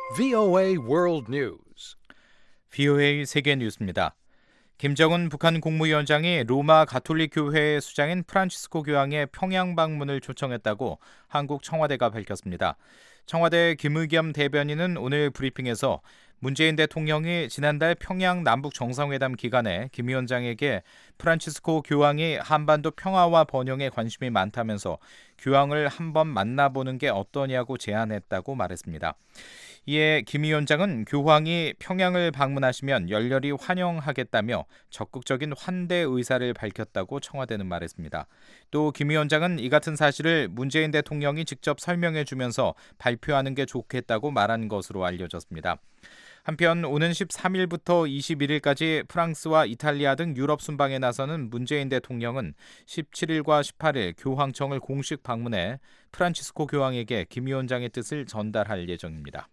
VOA World News. VOA 세계 뉴스입니다. 김정은 북한 국무위원장이 로마 가톨릭 교회의 수장인 프란치스코 교황의 평양 방문을 초청했다고 한국 청와대가 밝혔습니다. 청와대 김의겸 대변인은 오늘 브리핑에서 문재인 대통령이 지난달 평양 남북 정상회담 기간에 김 위원장에게 프란치스코 교황이 한반도 평화와 번영에 관심이 많다면서 교황을 한번 만나보는 게 어떠냐고 제안했다고 말했습니다. 이에 김 위원장은 교황이 평양을 방문하시면 열렬히 환영하겠다며 적극적인 환대 의사를 밝혔다고 청와대는 말했습니다. 또 김 위원장은 이 같은 사실을 문재인 대통령이 직접 설명해 주면서 발표하는 게 좋겠다고 말한 것으로 알려졌습니다. 한편 오는 13일부터 21일까지 프랑스와 이탈리아 등 유럽 순방에 나서는 문재인 대통령은 17일과 18일 교황청을 공식 방문해 프란치스코 교황에게 김 위원장의 뜻을 전달할 예정입니다.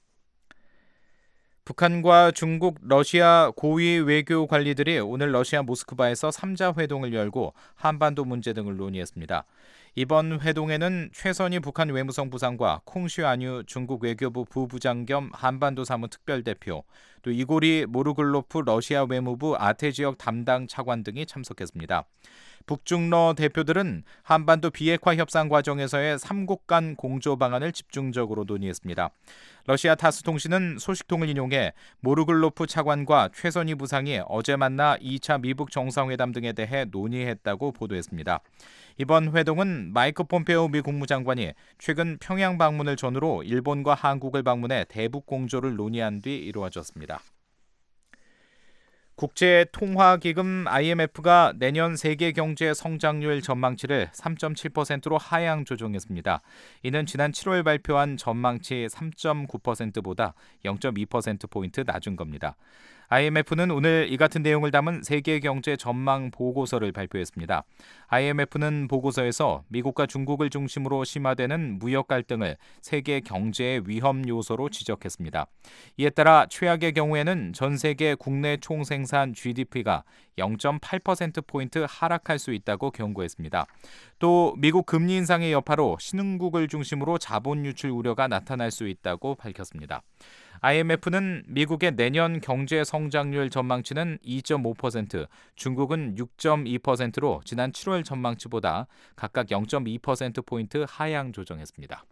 북한과 중국, 러시아 고위 외교 관리들이 오늘 러시아 모스크바에서 3자 회동을 열고 한반도 문제 등을 논의했습니다. 이번 회동에는 최선희 북한 외무성 부상과 콩슈안유 중국 외교부 부부장 겸 한반도 사무 특별대표, 또 이고리 모르글로프 러시아 외무부 아태 지역 담당 차관 등이 참석했습니다. 북중러 대표들은 한반도 비핵화 협상 과정에서의 3국 간 공조 방안을 집중적으로 논의했습니다. 러시아 타스 통신은 소식통을 인용해 모르글로프 차관과 최선희 부상이 어제 만나 2차 미북 정상회담 등에 대해 논의했다고 보도했습니다. 이번 회동은 마이크 폼페오 미 국무장관이 최근 평양 방문을 전후로 일본과 한국을 방문해 대북 공조를 논의한 뒤 이루어졌습니다. 국제통화기금 IMF가 내년 세계 경제 성장률 전망치를 3.7%로 하향 조정했습니다. 이는 지난 7월 발표한 전망치 3.9%보다 0.2%포인트 낮은 겁니다. IMF는 오늘 이 같은 내용을 담은 세계 경제 전망 보고서를 발표했습니다. IMF는 보고서에서 미국과 중국을 중심으로 심화되는 무역 갈등을 세계 경제의 위험 요소로 지적했습니다. 이에 따라 최악의 경우에는 전 세계 국내 총생산 GDP가 0.8%포인트 하락할 수 있다고 경고했습니다. 또 미국 금리 인상의 여파로 신흥국을 중심으로 자본 유출 우려가 나타날 수 있다고 밝혔습니다. IMF는 미국의 내년 경제 성장률 전망치는 2.5%, 중국은 6.2%로 지난 7월 전망치보다 각각 0.2%포인트 하향 조정했습니다.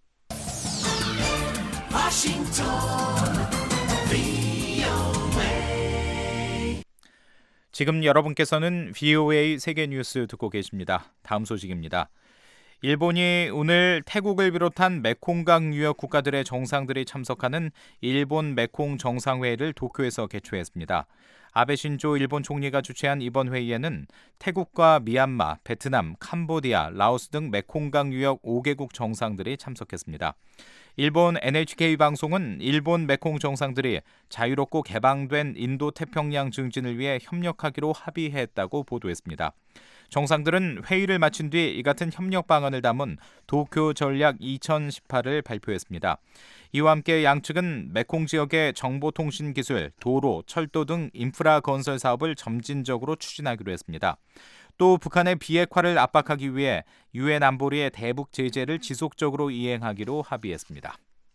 지금 여러분께서는 VOA 세계뉴스 듣고 계십니다. 다음 소식입니다. 일본이 오늘 태국을 비롯한 메콩강 유역 국가들의 정상들이 참석하는 일본 메콩 정상회의를 도쿄에서 개최했습니다. 아베 신조 일본 총리가 주최한 이번 회의에는 태국과 미얀마, 베트남, 캄보디아, 라오스 등 메콩강 유역 5개국 정상들이 참석했습니다. 일본 NHK 방송은 일본 메콩 정상들이 자유롭고 개방된 인도 태평양 증진을 위해 협력하기로 합의했다고 보도했습니다. 정상들은 회의를 마친 뒤 이 같은 협력 방안을 담은 도쿄 전략 2018을 발표했습니다. 이와 함께 양측은 메콩 지역의 정보통신 기술, 도로, 철도 등 인프라 건설 사업을 점진적으로 추진하기로 했습니다. 또 북한의 비핵화를 압박하기 위해 유엔 안보리의 대북 제재를 지속적으로 이행하기로 합의했습니다.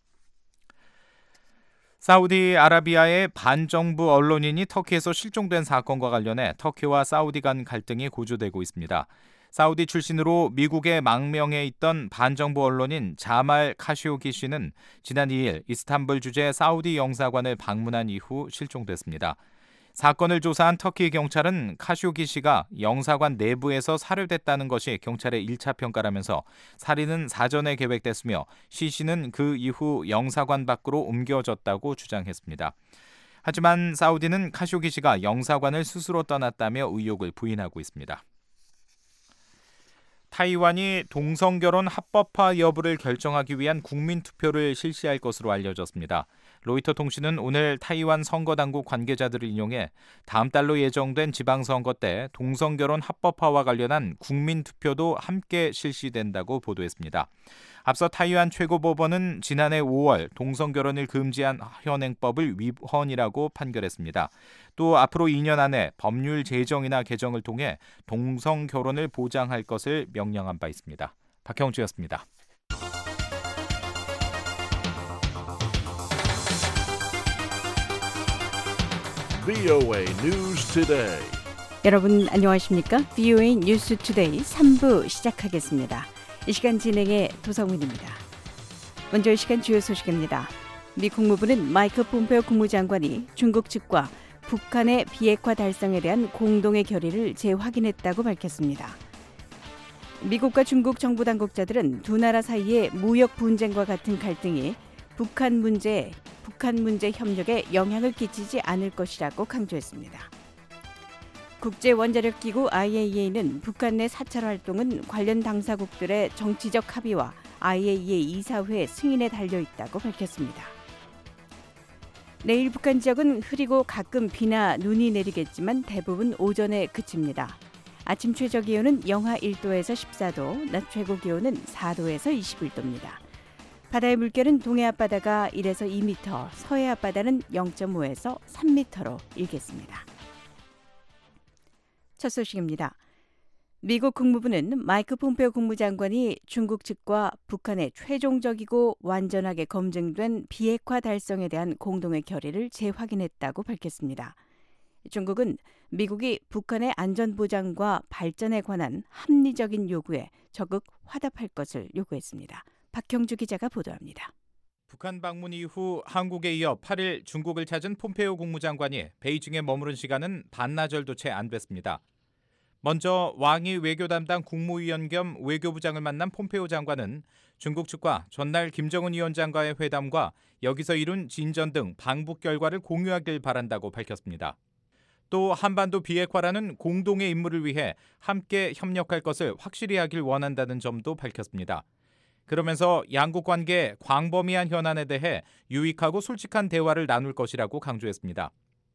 사우디아라비아의 반정부 언론인이 터키에서 실종된 사건과 관련해 터키와 사우디 간 갈등이 고조되고 있습니다. 사우디 출신으로 미국에 망명해 있던 반정부 언론인 자말 카시오기 씨는 지난 2일 이스탄불 주재 사우디 영사관을 방문한 이후 실종됐습니다. 사건을 조사한 터키 경찰은 카쇼기 씨가 영사관 내부에서 살해됐다는 것이 경찰의 1차 평가라면서 살인은 사전에 계획됐으며 시 씨는 그 이후 영사관 밖으로 옮겨졌다고 주장했습니다. 하지만 사우디는 카쇼기 씨가 영사관을 스스로 떠났다며 의혹을 부인하고 있습니다. 타이완이 동성결혼 합법화 여부를 결정하기 위한 국민투표를 실시할 것으로 알려졌습니다. 로이터 통신은 오늘 타이완 선거당국 관계자들을 인용해 다음 달로 예정된 지방선거 때 동성결혼 합법화와 관련한 국민투표도 함께 실시된다고 보도했습니다. 앞서 타이완 최고법원은 지난해 5월 동성결혼을 금지한 현행법을 위헌이라고 판결했습니다. 또 앞으로 2년 안에 법률 제정이나 개정을 통해 동성결혼을 보장할 것을 명령한 바 있습니다. 박형주였습니다. VOA News Today. 여러분 안녕하십니까? VOA 뉴스 투데이 3부 시작하겠습니다. 이 시간 진행의 도성훈입니다. 먼저 이 시간 주요 소식입니다. 미 국무부는 마이크 폼페오 국무장관이 중국 측과 북한의 비핵화 달성에 대한 공동의 결의를 재확인했다고 밝혔습니다. 미국과 중국 정부 당국자들은 두 나라 사이의 무역 분쟁과 같은 갈등이 북한 문제 협력에 영향을 끼치지 않을 것이라고 강조했습니다. 국제원자력기구 IAEA는 북한 내 사찰 활동은 관련 당사국들의 정치적 합의와 IAEA 이사회 승인에 달려있다고 밝혔습니다. 내일 북한 지역은 흐리고 가끔 비나 눈이 내리겠지만 대부분 오전에 그칩니다. 아침 최저기온은 영하 1도에서 14도, 낮 최고기온은 4도에서 21도입니다. 바다의 물결은 동해 앞바다가 1에서 2m, 서해 앞바다는 0.5에서 3m로 일겠습니다. 첫 소식입니다. 미국 국무부는 마이크 폼페오 국무장관이 중국 측과 북한의 최종적이고 완전하게 검증된 비핵화 달성에 대한 공동의 결의를 재확인했다고 밝혔습니다. 중국은 미국이 북한의 안전보장과 발전에 관한 합리적인 요구에 적극 화답할 것을 요구했습니다. 박형주 기자가 보도합니다. 북한 방문 이후 한국에 이어 8일 중국을 찾은 폼페오 국무장관이 베이징에 머무른 시간은 반나절도 채 안 됐습니다. 먼저 왕이 외교 담당 국무위원 겸 외교부장을 만난 폼페오 장관은 중국 측과 전날 김정은 위원장과의 회담과 여기서 이룬 진전 등 방북 결과를 공유하길 바란다고 밝혔습니다. 또 한반도 비핵화라는 공동의 임무를 위해 함께 협력할 것을 확실히 하길 원한다는 점도 밝혔습니다. 그러면서 양국 관계 광범위한 현안에 대해 유익하고 솔직한 대화를 나눌 것이라고 강조했습니다.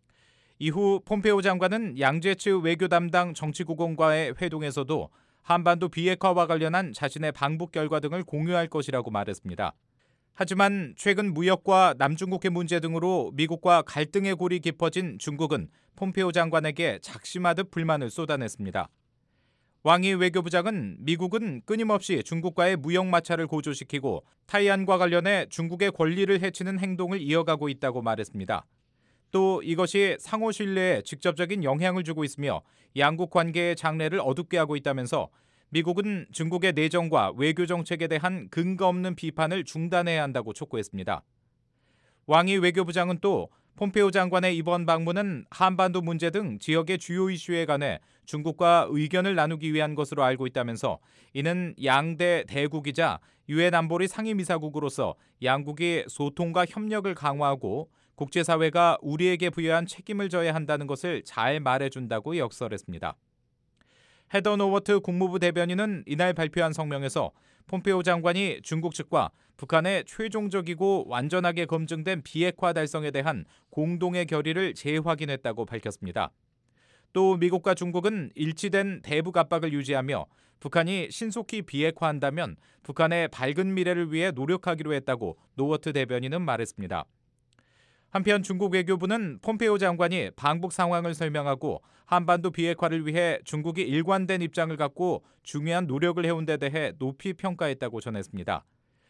이후 폼페오 장관은 양제츠 외교 담당 정치국원과의 회동에서도 한반도 비핵화와 관련한 자신의 방북 결과 등을 공유할 것이라고 말했습니다. 하지만 최근 무역과 남중국해 문제 등으로 미국과 갈등의 골이 깊어진 중국은 폼페오 장관에게 작심하듯 불만을 쏟아냈습니다. 왕이 외교부장은 미국은 끊임없이 중국과의 무역 마찰을 고조시키고 타이완과 관련해 중국의 권리를 해치는 행동을 이어가고 있다고 말했습니다. 또 이것이 상호 신뢰에 직접적인 영향을 주고 있으며 양국 관계의 장래를 어둡게 하고 있다면서 미국은 중국의 내정과 외교 정책에 대한 근거 없는 비판을 중단해야 한다고 촉구했습니다. 왕이 외교부장은 또 폼페오 장관의 이번 방문은 한반도 문제 등 지역의 주요 이슈에 관해 중국과 의견을 나누기 위한 것으로 알고 있다면서 이는 양대 대국이자 유엔 안보리 상임이사국으로서 양국이 소통과 협력을 강화하고 국제사회가 우리에게 부여한 책임을 져야 한다는 것을 잘 말해준다고 역설했습니다. 헤더 노워트 국무부 대변인은 이날 발표한 성명에서 폼페오 장관이 중국 측과 북한의 최종적이고 완전하게 검증된 비핵화 달성에 대한 공동의 결의를 재확인했다고 밝혔습니다. 또 미국과 중국은 일치된 대북 압박을 유지하며 북한이 신속히 비핵화한다면 북한의 밝은 미래를 위해 노력하기로 했다고 노워트 대변인은 말했습니다. 한편 중국 외교부는 폼페오 장관이 방북 상황을 설명하고 한반도 비핵화를 위해 중국이 일관된 입장을 갖고 중요한 노력을 해온 데 대해 높이 평가했다고 전했습니다.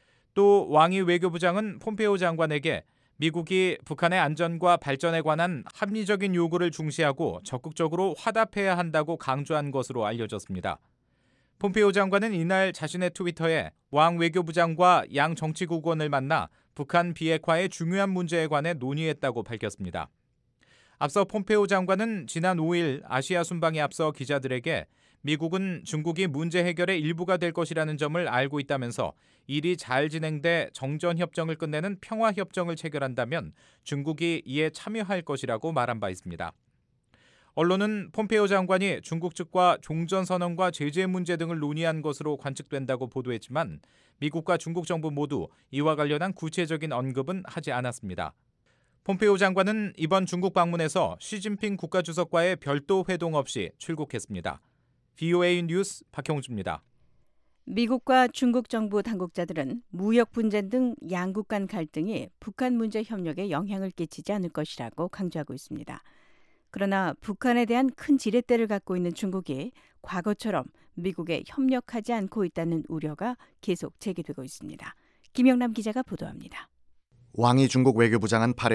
또 왕이 외교부장은 폼페오 장관에게 미국이 북한의 안전과 발전에 관한 합리적인 요구를 중시하고 적극적으로 화답해야 한다고 강조한 것으로 알려졌습니다. 폼페오 장관은 이날 자신의 트위터에 왕 외교부장과 양 정치국원을 만나 북한 비핵화의 중요한 문제에 관해 논의했다고 밝혔습니다. 앞서 폼페오 장관은 지난 5일 아시아 순방에 앞서 기자들에게 미국은 중국이 문제 해결의 일부가 될 것이라는 점을 알고 있다면서 일이 잘 진행돼 정전협정을 끝내는 평화협정을 체결한다면 중국이 이에 참여할 것이라고 말한 바 있습니다. 언론은 폼페오 장관이 중국 측과 종전선언과 제재 문제 등을 논의한 것으로 관측된다고 보도했지만 미국과 중국 정부 모두 이와 관련한 구체적인 언급은 하지 않았습니다. 폼페오 장관은 이번 중국 방문에서 시진핑 국가주석과의 별도 회동 없이 출국했습니다. VOA 뉴스 박형주입니다. 미국과 중국 정부 당국자들은 무역 분쟁 등 양국 간 갈등이 북한 문제 협력에 영향을 끼치지 않을 것이라고 강조하고 있습니다. 그러나 북한에 대한 큰 지렛대를 갖고 있는 중국이 과거처럼 미국에 협력하지 않고 있다는 우려가 계속 제기되고 있습니다. 김영남 기자가 보도합니다. 왕이 중국 외교부장은 8일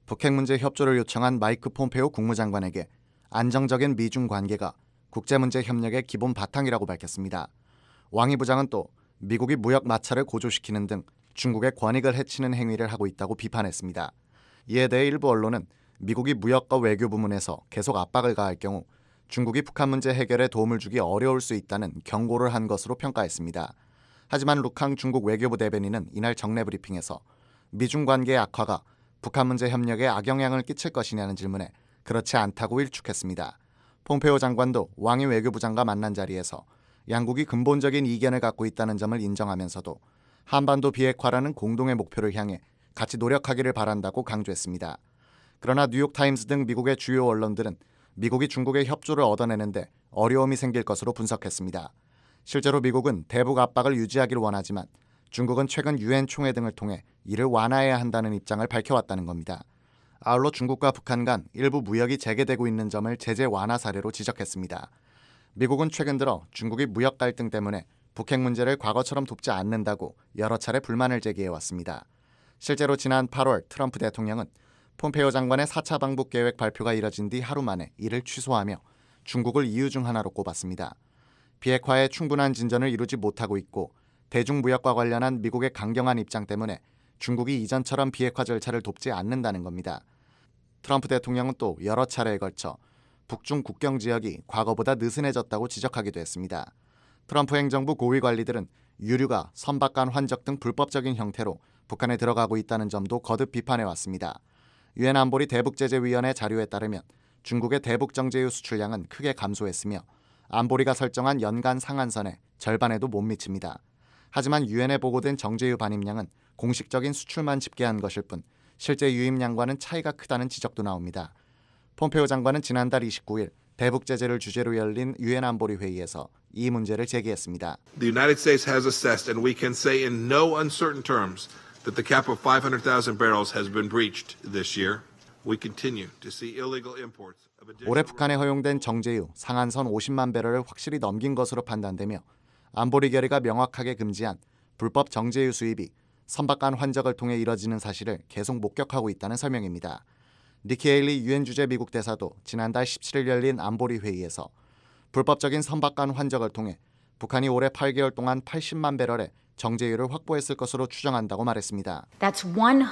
북핵 문제 협조를 요청한 마이크 폼페오 국무장관에게 안정적인 미중 관계가 국제문제 협력의 기본 바탕이라고 밝혔습니다. 왕이 부장은 또 미국이 무역 마찰을 고조시키는 등 중국의 권익을 해치는 행위를 하고 있다고 비판했습니다. 이에 대해 일부 언론은 미국이 무역과 외교 부문에서 계속 압박을 가할 경우 중국이 북한 문제 해결에 도움을 주기 어려울 수 있다는 경고를 한 것으로 평가했습니다. 하지만 루캉 중국 외교부 대변인은 이날 정례 브리핑에서 미중 관계의 악화가 북한 문제 협력에 악영향을 끼칠 것이냐는 질문에 그렇지 않다고 일축했습니다. 폼페오 장관도 왕이 외교부장과 만난 자리에서 양국이 근본적인 이견을 갖고 있다는 점을 인정하면서도 한반도 비핵화라는 공동의 목표를 향해 같이 노력하기를 바란다고 강조했습니다. 그러나 뉴욕타임스 등 미국의 주요 언론들은 미국이 중국의 협조를 얻어내는데 어려움이 생길 것으로 분석했습니다. 실제로 미국은 대북 압박을 유지하기를 원하지만 중국은 최근 유엔 총회 등을 통해 이를 완화해야 한다는 입장을 밝혀왔다는 겁니다. 아울러 중국과 북한 간 일부 무역이 재개되고 있는 점을 제재 완화 사례로 지적했습니다. 미국은 최근 들어 중국이 무역 갈등 때문에 북핵 문제를 과거처럼 돕지 않는다고 여러 차례 불만을 제기해왔습니다. 실제로 지난 8월 트럼프 대통령은 폼페오 장관의 4차 방북 계획 발표가 이뤄진 뒤 하루 만에 이를 취소하며 중국을 이유 중 하나로 꼽았습니다. 비핵화에 충분한 진전을 이루지 못하고 있고 대중무역과 관련한 미국의 강경한 입장 때문에 중국이 이전처럼 비핵화 절차를 돕지 않는다는 겁니다. 트럼프 대통령은 또 여러 차례에 걸쳐 북중 국경 지역이 과거보다 느슨해졌다고 지적하기도 했습니다. 트럼프 행정부 고위 관리들은 유류가 선박 간 환적 등 불법적인 형태로 북한에 들어가고 있다는 점도 거듭 비판해왔습니다. 유엔 안보리 대북제재위원회 자료에 따르면 중국의 대북 정제유 수출량은 크게 감소했으며 안보리가 설정한 연간 상한선의 절반에도 못 미칩니다. 하지만 유엔에 보고된 정제유 반입량은 공식적인 수출만 집계한 것일 뿐 실제 유입량과는 차이가 크다는 지적도 나옵니다. 폼페오 장관은 지난달 29일 대북 제재를 주제로 열린 유엔 안보리 회의에서 이 문제를 제기했습니다. The United States has assessed, and we can say in no uncertain terms, that the cap of 500,000 barrels has been breached this year. We continue to see illegal imports of additional... 올해 북한에 허용된 정제유 상한선 50만 배럴을 확실히 넘긴 것으로 판단되며 안보리 결의가 명확하게 금지한 불법 정제유 수입이 선박 간 환적을 통해 이뤄지는 사실을 계속 목격하고 있다는 설명입니다. 니키 헤일리 유엔 주재 미국 대사도 지난달 17일 열린 안보리 회의에서 불법적인 선박 간 환적을 통해 북한이 올해 8개월 동안 80만 배럴의 정제유를 확보했을 것으로 추정한다고 말했습니다. That's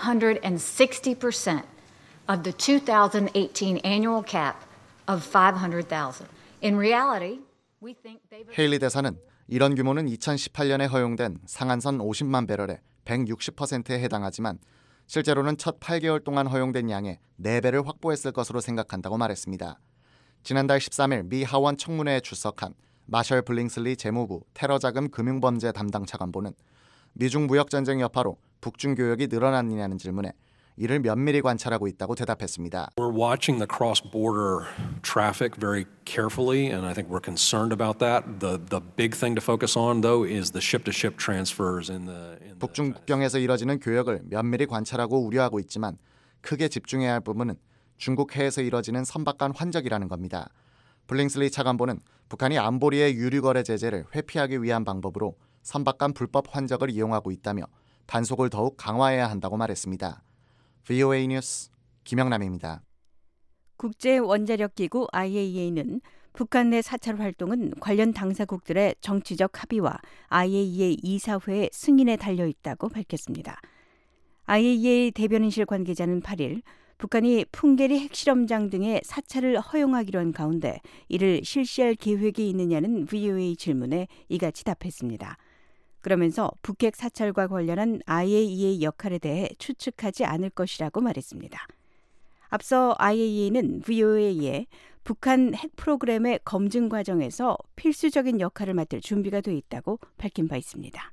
160% of the 2018 annual cap of 500,000. In reality, we think they've... 헤일리 대사는 이런 규모는 2018년에 허용된 상한선 50만 배럴의 160%에 해당하지만 실제로는 첫 8개월 동안 허용된 양의 4배를 확보했을 것으로 생각한다고 말했습니다. 지난달 13일 미 하원 청문회에 출석한 마셜 블링슬리 재무부 테러자금 금융범죄 담당 차관보는 미중 무역전쟁 여파로 북중 교역이 늘어났느냐는 질문에 이를 면밀히 관찰하고 있다고 대답했습니다. We're watching the cross-border traffic very carefully, and I think we're concerned about that. The big thing to focus on, though, is the ship-to-ship transfers in the. 북중 국경에서 이뤄지는 교역을 면밀히 관찰하고 우려하고 있지만 크게 집중해야 할 부분은 중국 해에서 이뤄지는 선박 간 환적이라는 겁니다. 블링슬리 차관보는 북한이 안보리의 유류 거래 제재를 회피하기 위한 방법으로 선박 간 불법 환적을 이용하고 있다며 단속을 더욱 강화해야 한다고 말했습니다. VOA 뉴스 김영남입니다. 국제원자력기구 IAEA는 북한 내 사찰 활동은 관련 당사국들의 정치적 합의와 IAEA 이사회의 승인에 달려있다고 밝혔습니다. IAEA 대변인실 관계자는 8일 북한이 풍계리 핵실험장 등의 사찰을 허용하기로 한 가운데 이를 실시할 계획이 있느냐는 VOA 질문에 이같이 답했습니다. 그러면서 북핵 사찰과 관련한 IAEA 역할에 대해 추측하지 않을 것이라고 말했습니다. 앞서 IAEA는 VOA에 북한 핵 프로그램의 검증 과정에서 필수적인 역할을 맡을 준비가 돼 있다고 밝힌 바 있습니다.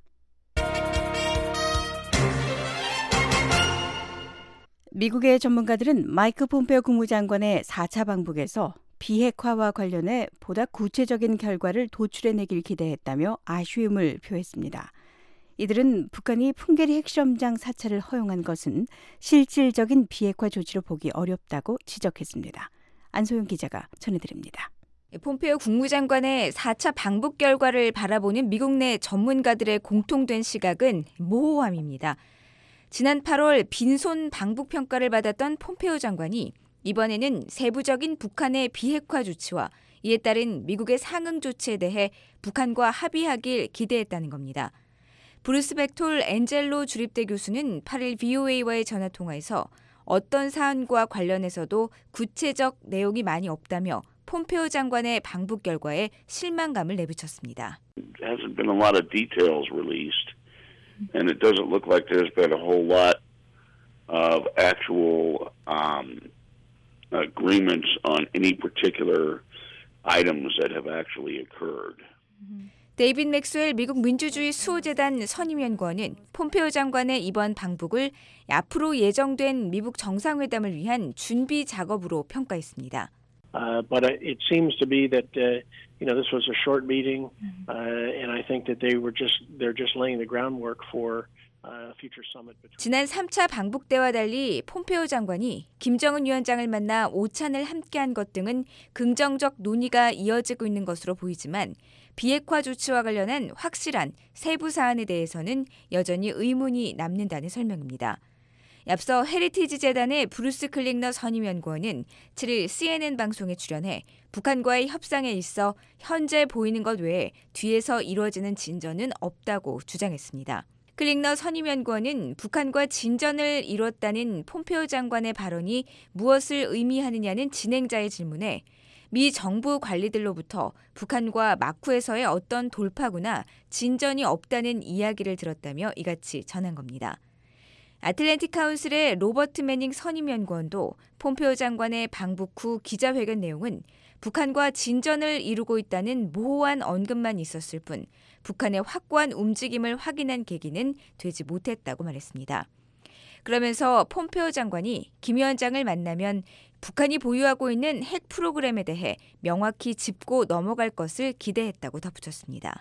미국의 전문가들은 마이크 폼페오 국무장관의 4차 방북에서 비핵화와 관련해 보다 구체적인 결과를 도출해내길 기대했다며 아쉬움을 표했습니다. 이들은 북한이 풍계리 핵실험장 사찰을 허용한 것은 실질적인 비핵화 조치로 보기 어렵다고 지적했습니다. 안소영 기자가 전해드립니다. 폼페오 국무장관의 4차 방북 결과를 바라보는 미국 내 전문가들의 공통된 시각은 모호함입니다. 지난 8월 빈손 방북 평가를 받았던 폼페오 장관이 이번에는 세부적인 북한의 비핵화 조치와 이에 따른 미국의 상응 조치에 대해 북한과 합의하길 기대했다는 겁니다. 브루스 벡톨 엔젤로 주립대 교수는 8일 VOA와의 전화통화에서 어떤 사안과 관련해서도 구체적 내용이 많이 없다며 폼페오 장관의 방북 결과에 실망감을 내비쳤습니다. There hasn't been a lot of details released, and it doesn't look like there's been a whole lot of actual agreements on any particular items that have actually occurred. 데이빗 맥스웰 미국 민주주의 수호재단 선임연구원은 폼페오 장관의 이번 방북을 앞으로 예정된 미국 정상회담을 위한 준비 작업으로 평가했습니다. But it seems to be that this was a short meeting, and I think that they're just laying the groundwork for a future summit. 지난 3차 방북 때와 달리 폼페오 장관이 김정은 위원장을 만나 오찬을 함께한 것 등은 긍정적 논의가 이어지고 있는 것으로 보이지만 비핵화 조치와 관련한 확실한 세부 사안에 대해서는 여전히 의문이 남는다는 설명입니다. 앞서 헤리티지 재단의 브루스 클링너 선임연구원은 7일 CNN 방송에 출연해 북한과의 협상에 있어 현재 보이는 것 외에 뒤에서 이루어지는 진전은 없다고 주장했습니다. 클링너 선임연구원은 북한과 진전을 이뤘다는 폼페오 장관의 발언이 무엇을 의미하느냐는 진행자의 질문에 미 정부 관리들로부터 북한과 마쿠에서의 어떤 돌파구나 진전이 없다는 이야기를 들었다며 이같이 전한 겁니다. 아틀랜틱 카운슬의 로버트 매닝 선임연구원도 폼페오 장관의 방북 후 기자회견 내용은 북한과 진전을 이루고 있다는 모호한 언급만 있었을 뿐 북한의 확고한 움직임을 확인한 계기는 되지 못했다고 말했습니다. 그러면서 폼페오 장관이 김 위원장을 만나면 북한이 보유하고 있는 핵 프로그램에 대해 명확히 짚고 넘어갈 것을 기대했다고 덧붙였습니다.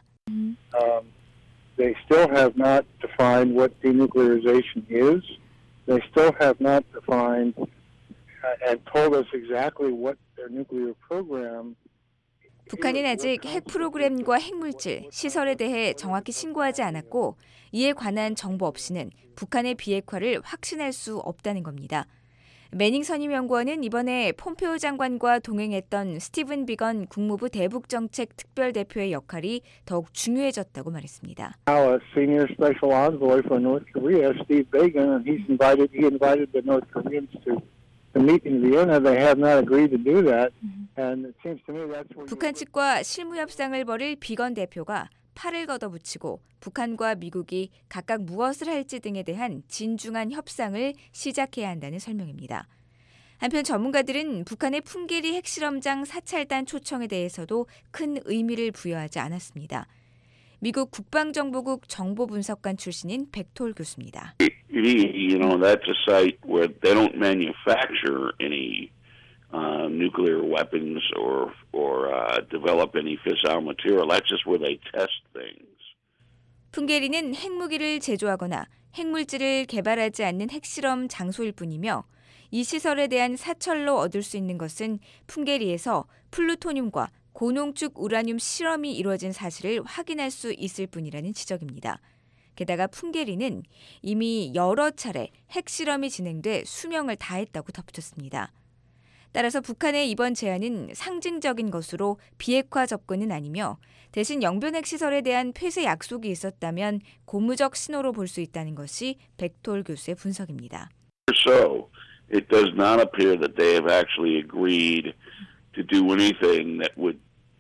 They still have not defined what denuclearization is. They still have not defined and told us exactly what their nuclear program. 북한은 아직 핵 프로그램과 핵물질, 시설에 대해 정확히 신고하지 않았고 이에 관한 정보 없이는 북한의 비핵화를 확신할 수 없다는 겁니다. 매닝 선임연구원은 이번에 폼페오 장관과 동행했던 스티븐 비건 국무부 대북정책 특별대표의 역할이 더욱 중요해졌다고 말했습니다. Now a senior special envoy for North Korea, Steve Biegun, and he invited the North Koreans to meet in Vienna. They have not agreed to do that, and it seems to me that's where 북한 측과 실무 협상을 벌일 비건 대표가 팔을 걷어붙이고 북한과 미국이 각각 무엇을 할지 등에 대한 진중한 협상을 시작해야 한다는 설명입니다. 한편 전문가들은 북한의 풍계리 핵실험장 사찰단 초청에 대해서도 큰 의미를 부여하지 않았습니다. 미국 국방정보국 정보분석관 출신인 벡톨 교수입니다. That's a site where they don't manufacture any nuclear weapons or develop any fissile material. That's just where they test things. 풍계리는 핵무기를 제조하거나 핵물질을 개발하지 않는 핵실험 장소일 뿐이며 이 시설에 대한 사찰로 얻을 수 있는 것은 풍계리에서 플루토늄과 고농축 우라늄 실험이 이루어진 사실을 확인할 수 있을 뿐이라는 지적입니다. 게다가 풍계리는 이미 여러 차례 핵실험이 진행돼 수명을 다했다고 덧붙였습니다. 따라서 북한의 이번 제안은 상징적인 것으로 비핵화 접근은 아니며 대신 영변핵 시설에 대한 폐쇄 약속이 있었다면 고무적 신호로 볼 수 있다는 것이 벡톨 교수의 분석입니다. So it does not appear that they have actually agreed to do anything that would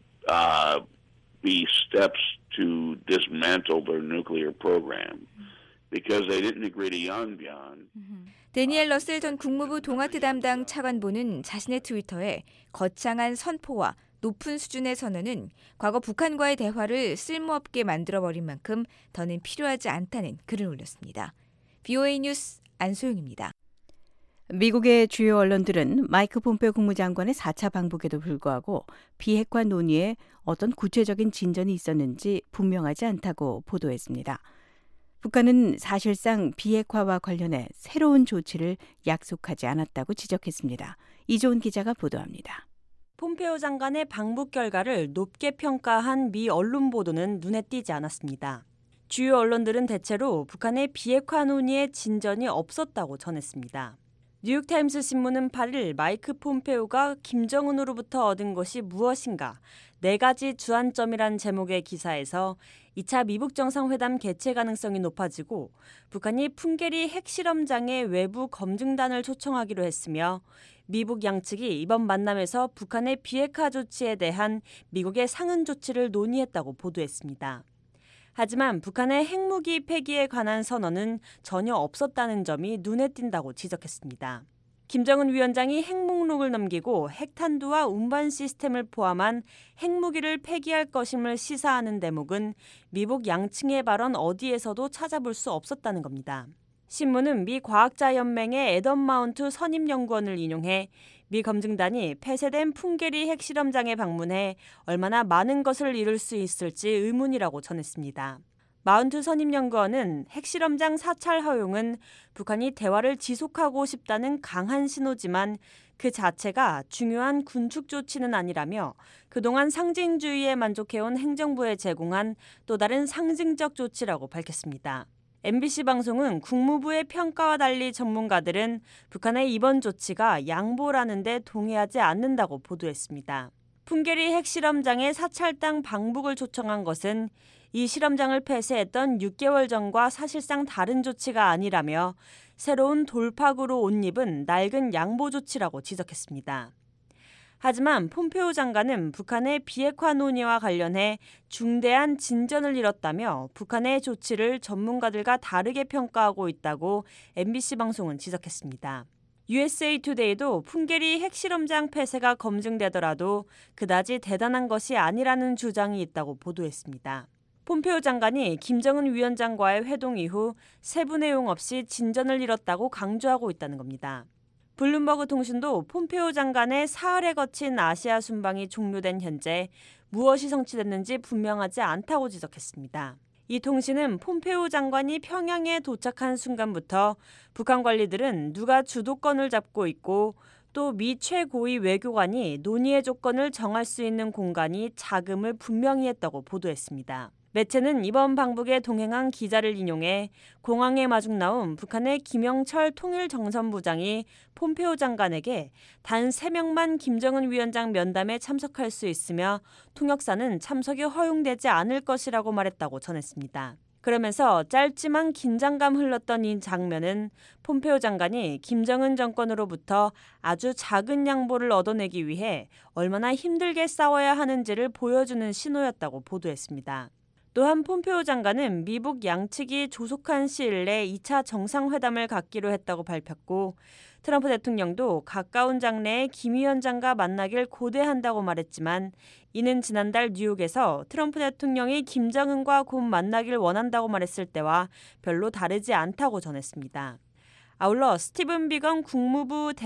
be steps to dismantle their nuclear program because they didn't agree to Yongbyon. 데니엘 러셀 전 국무부 동아태 담당 차관보는 자신의 트위터에 거창한 선포와 높은 수준의 선언은 과거 북한과의 대화를 쓸모없게 만들어버린 만큼 더는 필요하지 않다는 글을 올렸습니다. VOA 뉴스 안소영입니다. 미국의 주요 언론들은 마이크 폼페오 국무장관의 4차 방북에도 불구하고 비핵화 논의에 어떤 구체적인 진전이 있었는지 분명하지 않다고 보도했습니다. 북한은 사실상 비핵화와 관련해 새로운 조치를 약속하지 않았다고 지적했습니다. 이조은 기자가 보도합니다. 폼페오 장관의 방북 결과를 높게 평가한 미 언론 보도는 눈에 띄지 않았습니다. 주요 언론들은 대체로 북한의 비핵화 논의에 진전이 없었다고 전했습니다. 뉴욕타임스 신문은 8일 마이크 폼페오가 김정은으로부터 얻은 것이 무엇인가 4가지 주안점이란 제목의 기사에서 2차 미북 정상회담 개최 가능성이 높아지고 북한이 풍계리 핵실험장의 외부 검증단을 초청하기로 했으며 미북 양측이 이번 만남에서 북한의 비핵화 조치에 대한 미국의 상응 조치를 논의했다고 보도했습니다. 하지만 북한의 핵무기 폐기에 관한 선언은 전혀 없었다는 점이 눈에 띈다고 지적했습니다. 김정은 위원장이 핵목록을 넘기고 핵탄두와 운반 시스템을 포함한 핵무기를 폐기할 것임을 시사하는 대목은 미북 양측의 발언 어디에서도 찾아볼 수 없었다는 겁니다. 신문은 미 과학자연맹의 애덤 마운트 선임연구원을 인용해 미 검증단이 폐쇄된 풍계리 핵실험장에 방문해 얼마나 많은 것을 이룰 수 있을지 의문이라고 전했습니다. 마운트 선임연구원은 핵실험장 사찰 허용은 북한이 대화를 지속하고 싶다는 강한 신호지만 그 자체가 중요한 군축 조치는 아니라며 그동안 상징주의에 만족해온 행정부에 제공한 또 다른 상징적 조치라고 밝혔습니다. MBC 방송은 국무부의 평가와 달리 전문가들은 북한의 이번 조치가 양보라는 데 동의하지 않는다고 보도했습니다. 풍계리 핵실험장의 사찰당 방북을 초청한 것은 이 실험장을 폐쇄했던 6개월 전과 사실상 다른 조치가 아니라며 새로운 돌파구로 옷 입은 낡은 양보 조치라고 지적했습니다. 하지만 폼페오 장관은 북한의 비핵화 논의와 관련해 중대한 진전을 이뤘다며 북한의 조치를 전문가들과 다르게 평가하고 있다고 MBC 방송은 지적했습니다. USA 투데이도 풍계리 핵실험장 폐쇄가 검증되더라도 그다지 대단한 것이 아니라는 주장이 있다고 보도했습니다. 폼페오 장관이 김정은 위원장과의 회동 이후 세부 내용 없이 진전을 이뤘다고 강조하고 있다는 겁니다. 블룸버그 통신도 폼페오 장관의 사흘에 거친 아시아 순방이 종료된 현재 무엇이 성취됐는지 분명하지 않다고 지적했습니다. 이 통신은 폼페오 장관이 평양에 도착한 순간부터 북한 관리들은 누가 주도권을 잡고 있고 또 미 최고위 외교관이 논의의 조건을 정할 수 있는 공간이 작음을 분명히 했다고 보도했습니다. 매체는 이번 방북에 동행한 기자를 인용해 공항에 마중 나온 북한의 김영철 통일정선부장이 폼페오 장관에게 단 3명만 김정은 위원장 면담에 참석할 수 있으며 통역사는 참석이 허용되지 않을 것이라고 말했다고 전했습니다. 그러면서 짧지만 긴장감 흘렀던 이 장면은 폼페오 장관이 김정은 정권으로부터 아주 작은 양보를 얻어내기 위해 얼마나 힘들게 싸워야 하는지를 보여주는 신호였다고 보도했습니다. 또한 폼페오 장관은 미북 양측이 조속한 시일 내 2차 정상회담을 갖기로 했다고 밝혔고 트럼프 대통령도 가까운 장래에 김 위원장과 만나길 고대한다고 말했지만 이는 지난달 뉴욕에서 트럼프 대통령이 김정은과 곧 만나길 원한다고 말했을 때와 별로 다르지 않다고 전했습니다. 아울러 스티븐 비건 국무부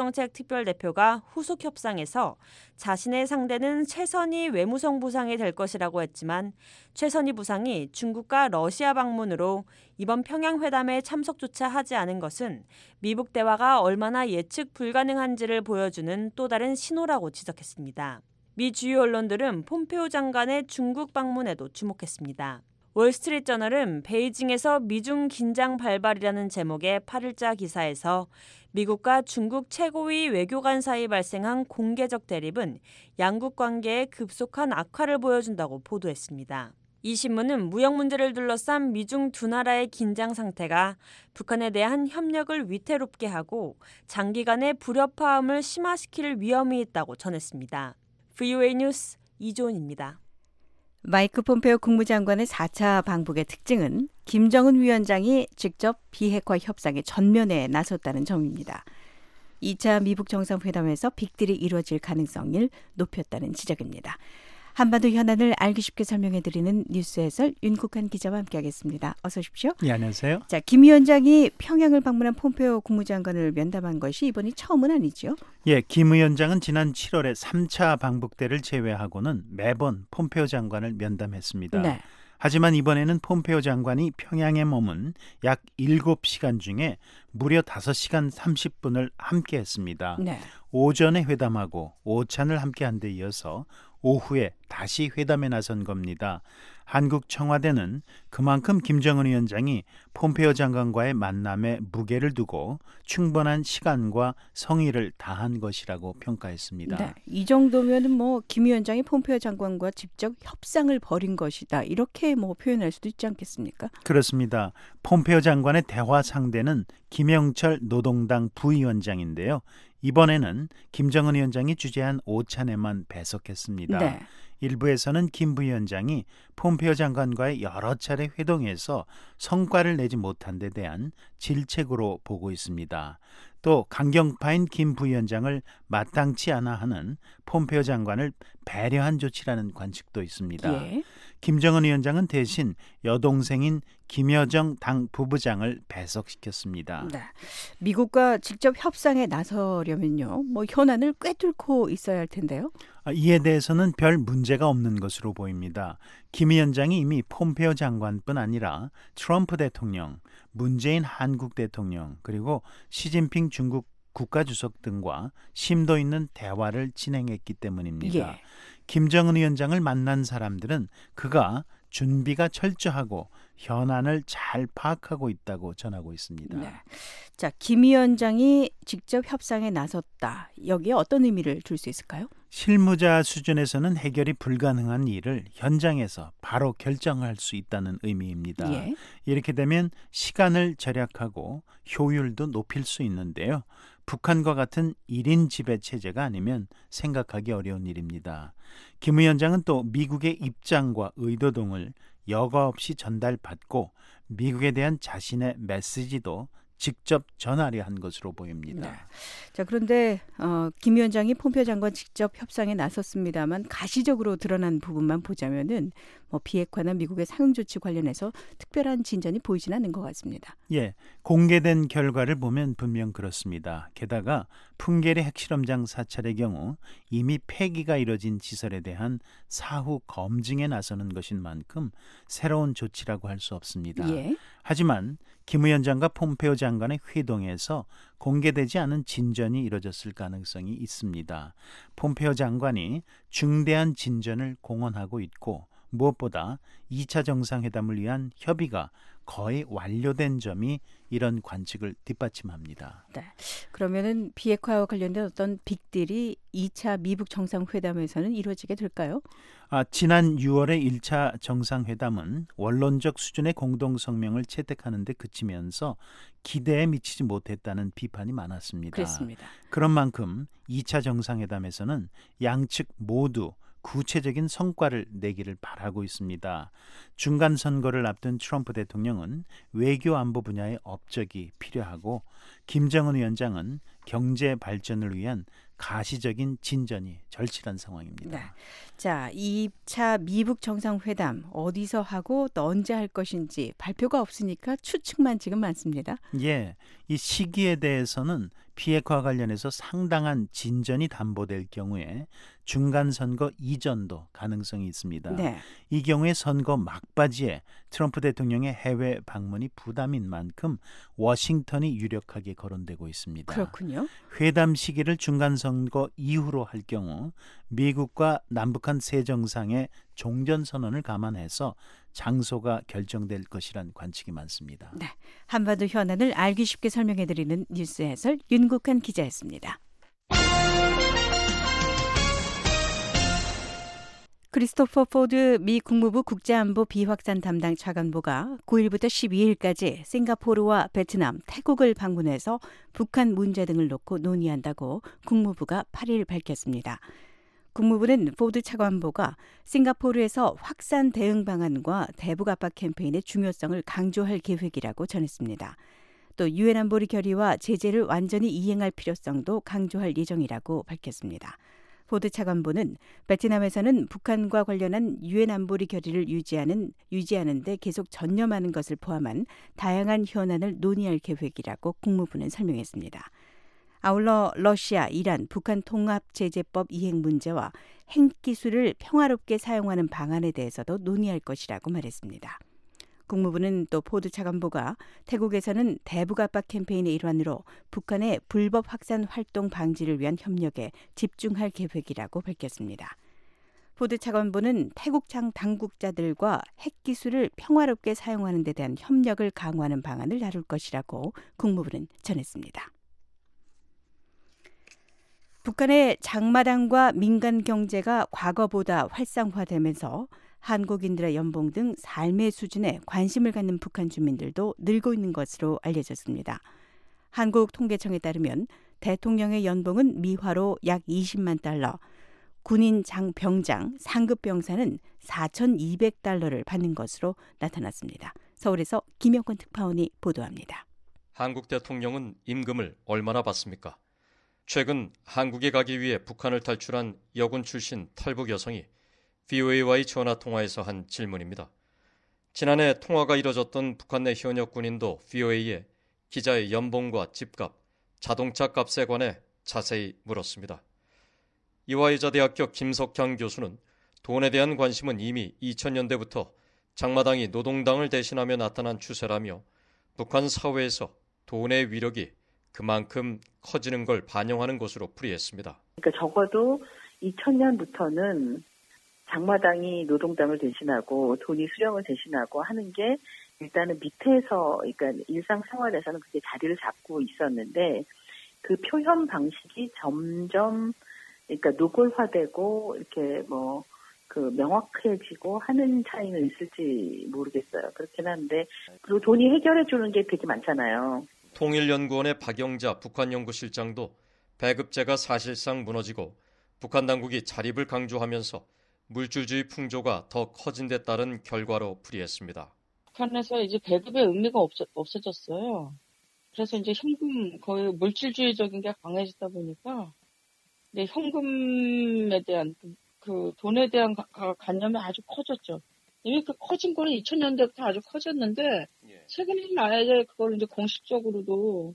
대북정책특별대표가 후속 협상에서 자신의 상대는 최선희 외무성 부상이 될 것이라고 했지만 최선희 부상이 중국과 러시아 방문으로 이번 평양회담에 참석조차 하지 않은 것은 미북 대화가 얼마나 예측 불가능한지를 보여주는 또 다른 신호라고 지적했습니다. 미 주요 언론들은 폼페오 장관의 중국 방문에도 주목했습니다. 월스트리트저널은 베이징에서 미중 긴장 발발이라는 제목의 8일자 기사에서 미국과 중국 최고위 외교관 사이 발생한 공개적 대립은 양국 관계의 급속한 악화를 보여준다고 보도했습니다. 이 신문은 무역 문제를 둘러싼 미중 두 나라의 긴장 상태가 북한에 대한 협력을 위태롭게 하고 장기간의 불협화음을 심화시킬 위험이 있다고 전했습니다. VOA 뉴스 이조은입니다. 마이크 폼페오 국무장관의 4차 방북의 특징은 김정은 위원장이 직접 비핵화 협상의 전면에 나섰다는 점입니다. 2차 미북 정상회담에서 빅딜이 이루어질 가능성을 높였다는 지적입니다. 한반도 현안을 알기 쉽게 설명해드리는 뉴스 해설 윤국한 기자와 함께하겠습니다. 어서 오십시오. 네, 안녕하세요. 자, 김 위원장이 평양을 방문한 폼페오 국무장관을 면담한 것이 이번이 처음은 아니죠? 예, 김 위원장은 지난 7월에 3차 방북 때를 제외하고는 매번 폼페오 장관을 면담했습니다. 네. 하지만 이번에는 폼페오 장관이 평양에 머문 약 7시간 중에 무려 5시간 30분을 함께했습니다. 네. 오전에 회담하고 오찬을 함께한 데 이어서 오후에 다시 회담에 나선 겁니다. 한국 청와대는 그만큼 김정은 위원장이 폼페오 장관과의 만남에 무게를 두고 충분한 시간과 성의를 다한 것이라고 평가했습니다. 네, 이 정도면은 뭐 김 위원장이 폼페오 장관과 직접 협상을 벌인 것이다. 이렇게 뭐 표현할 수도 있지 않겠습니까? 그렇습니다. 폼페오 장관의 대화 상대는 김영철 노동당 부위원장인데요. 이번에는 김정은 위원장이 주재한 오찬에만 배석했습니다. 네. 일부에서는 김 부위원장이 폼페오 장관과의 여러 차례 회동에서 성과를 내지 못한 데 대한 질책으로 보고 있습니다. 또 강경파인 김 부위원장을 마땅치 않아 하는 폼페오 장관을 배려한 조치라는 관측도 있습니다. 예. 김정은 위원장은 대신 여동생인 김여정 당 부부장을 배석시켰습니다. 네. 미국과 직접 협상에 나서려면요, 뭐 현안을 꿰뚫고 있어야 할 텐데요. 이에 대해서는 별 문제가 없는 것으로 보입니다. 김 위원장이 이미 폼페오 장관뿐 아니라 트럼프 대통령, 문재인 한국 대통령, 그리고 시진핑 중국 국가주석 등과 심도 있는 대화를 진행했기 때문입니다. 예. 김정은 위원장을 만난 사람들은 그가 준비가 철저하고 현안을 잘 파악하고 있다고 전하고 있습니다. 네. 자, 김 위원장이 직접 협상에 나섰다. 여기에 어떤 의미를 둘 수 있을까요? 실무자 수준에서는 해결이 불가능한 일을 현장에서 바로 결정할 수 있다는 의미입니다. 예. 이렇게 되면 시간을 절약하고 효율도 높일 수 있는데요. 북한과 같은 1인 지배 체제가 아니면 생각하기 어려운 일입니다. 김 위원장은 또 미국의 입장과 의도 등을 여과 없이 전달받고 미국에 대한 자신의 메시지도 직접 전하려 한 것으로 보입니다. 네. 자, 그런데 김 위원장이 폼페오 장관 직접 협상에 나섰습니다만 가시적으로 드러난 부분만 보자면은 뭐 비핵화나 미국의 상응 조치 관련해서 특별한 진전이 보이지는 않는 것 같습니다. 예, 공개된 결과를 보면 분명 그렇습니다. 게다가 풍계리 핵실험장 사찰의 경우 이미 폐기가 이뤄진 시설에 대한 사후 검증에 나서는 것인 만큼 새로운 조치라고 할 수 없습니다. 예. 하지만 김 위원장과 폼페오 장관의 회동에서 공개되지 않은 진전이 이뤄졌을 가능성이 있습니다. 폼페오 장관이 중대한 진전을 공언하고 있고 무엇보다 2차 정상회담을 위한 협의가 거의 완료된 점이 이런 관측을 뒷받침합니다. 네. 그러면은 비핵화와 관련된 어떤 빅딜이 2차 미북 정상회담에서는 이루어지게 될까요? 지난 6월의 1차 정상회담은 원론적 수준의 공동성명을 채택하는 데 그치면서 기대에 미치지 못했다는 비판이 많았습니다. 그렇습니다. 그런 만큼 2차 정상회담에서는 양측 모두 구체적인 성과를 내기를 바라고 있습니다. 중간 선거를 앞둔 트럼프 대통령은 외교 안보 분야의 업적이 필요하고 김정은 위원장은 경제 발전을 위한 가시적인 진전이 절실한 상황입니다. 네. 자, 2차 미북 정상회담 어디서 하고 또 언제 할 것인지 발표가 없으니까 추측만 지금 많습니다. 예, 이 시기에 대해서는 비핵화 관련해서 상당한 진전이 담보될 경우에 중간선거 이전도 가능성이 있습니다. 네. 이 경우에 선거 막바지에 트럼프 대통령의 해외 방문이 부담인 만큼 워싱턴이 유력하게 거론되고 있습니다. 그렇군요. 회담 시기를 중간선거 이후로 할 경우 미국과 남북한 세 정상의 종전선언을 감안해서 장소가 결정될 것이란 관측이 많습니다. 네, 한반도 현안을 알기 쉽게 설명해드리는 뉴스 해설 윤국한 기자였습니다. 크리스토퍼 포드 미 국무부 국제안보 비확산 담당 차관보가 9일부터 12일까지 싱가포르와 베트남, 태국을 방문해서 북한 문제 등을 놓고 논의한다고 국무부가 8일 밝혔습니다. 국무부는 포드 차관보가 싱가포르에서 확산 대응 방안과 대북 압박 캠페인의 중요성을 강조할 계획이라고 전했습니다. 또 유엔 안보리 결의와 제재를 완전히 이행할 필요성도 강조할 예정이라고 밝혔습니다. 포드 차관보는 베트남에서는 북한과 관련한 유엔 안보리 결의를 유지하는 데 계속 전념하는 것을 포함한 다양한 현안을 논의할 계획이라고 국무부는 설명했습니다. 아울러 러시아, 이란, 북한 통합제재법 이행 문제와 핵기술을 평화롭게 사용하는 방안에 대해서도 논의할 것이라고 말했습니다. 국무부는 또 포드 차관보가 태국에서는 대북 압박 캠페인의 일환으로 북한의 불법 확산 활동 방지를 위한 협력에 집중할 계획이라고 밝혔습니다. 포드 차관보는 태국장 당국자들과 핵 기술을 평화롭게 사용하는 데 대한 협력을 강화하는 방안을 다룰 것이라고 국무부는 전했습니다. 북한의 장마당과 민간 경제가 과거보다 활성화되면서 한국인들의 연봉 등 삶의 수준에 관심을 갖는 북한 주민들도 늘고 있는 것으로 알려졌습니다. 한국통계청에 따르면 대통령의 연봉은 미화로 약 20만 달러, 군인 병장, 상급 병사는 4,200달러를 받는 것으로 나타났습니다. 서울에서 김영권 특파원이 보도합니다. 한국 대통령은 임금을 얼마나 받습니까? 최근 한국에 가기 위해 북한을 탈출한 여군 출신 탈북 여성이 VOA와의 전화통화에서 한 질문입니다. 지난해 통화가 이뤄졌던 북한 내 현역 군인도 VOA에 기자의 연봉과 집값, 자동차 값에 관해 자세히 물었습니다. 이화여자대학교 김석향 교수는 돈에 대한 관심은 이미 2000년대부터 장마당이 노동당을 대신하며 나타난 추세라며 북한 사회에서 돈의 위력이 그만큼 커지는 걸 반영하는 것으로 풀이했습니다. 그러니까 적어도 2000년부터는 장마당이 노동당을 대신하고 돈이 수령을 대신하고 하는 게 일단은 밑에서, 그러니까 일상생활에서는 그게 자리를 잡고 있었는데 그 표현 방식이 점점 그러니까 노골화되고 이렇게 명확해지고 하는 차이는 있을지 모르겠어요. 그렇긴 한데 그리고 돈이 해결해 주는 게 되게 많잖아요. 통일연구원의 박영자 북한연구실장도 배급제가 사실상 무너지고 북한 당국이 자립을 강조하면서 물질주의 풍조가 더 커진 데 따른 결과로 풀이했습니다. 북한에서 이제 배급의 의미가 없어졌어요. 그래서 이제 현금, 거의 물질주의적인 게 강해지다 보니까 이제 현금에 대한 그 돈에 대한 관념이 아주 커졌죠. 이미 그 커진 거는 2000년대부터 아주 커졌는데 최근에는 아예 그걸 이제 공식적으로도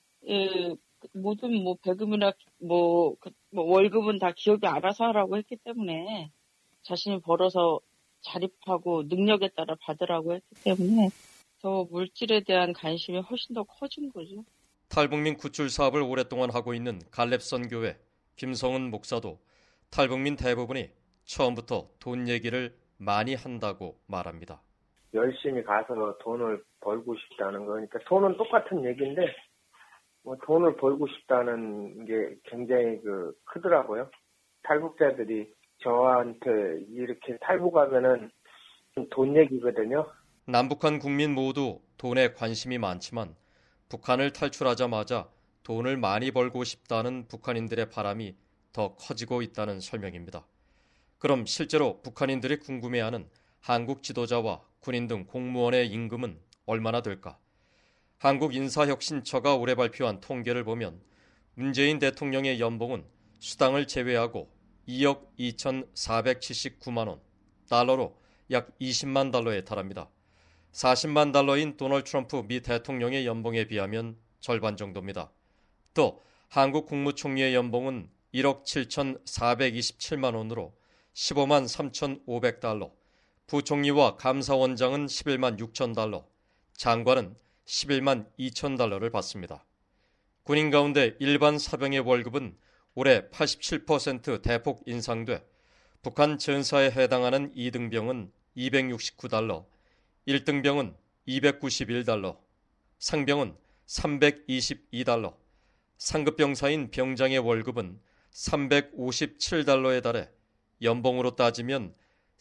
모든 배급이나 월급은 다 기업이 알아서 하라고 했기 때문에 자신이 벌어서 자립하고 능력에 따라 받으라고 했기 때문에 더 물질에 대한 관심이 훨씬 더 커진 거죠. 탈북민 구출 사업을 오랫동안 하고 있는 갈렙선교회 김성은 목사도 탈북민 대부분이 처음부터 돈 얘기를 많이 한다고 말합니다. 열심히 가서 돈을 벌고 싶다는 거니까 돈은 똑같은 얘기인데 돈을 벌고 싶다는 게 굉장히 크더라고요. 탈북자들이 저한테 이렇게 탈북하면은 돈 얘기거든요. 남북한 국민 모두 돈에 관심이 많지만 북한을 탈출하자마자 돈을 많이 벌고 싶다는 북한인들의 바람이 더 커지고 있다는 설명입니다. 그럼 실제로 북한인들이 궁금해하는 한국 지도자와 군인 등 공무원의 임금은 얼마나 될까? 한국인사혁신처가 올해 발표한 통계를 보면 문재인 대통령의 연봉은 수당을 제외하고 2억 2,479만 원, 달러로 약 20만 달러에 달합니다. 40만 달러인 도널드 트럼프 미 대통령의 연봉에 비하면 절반 정도입니다. 또 한국 국무총리의 연봉은 1억 7,427만 원으로 15만 3,500달러, 부총리와 감사원장은 11만 6천 달러, 장관은 11만 2천 달러를 받습니다. 군인 가운데 일반 사병의 월급은 올해 87% 대폭 인상돼 북한 전사에 해당하는 2등병은 269달러, 1등병은 291달러, 상병은 322달러, 상급병사인 병장의 월급은 357달러에 달해 연봉으로 따지면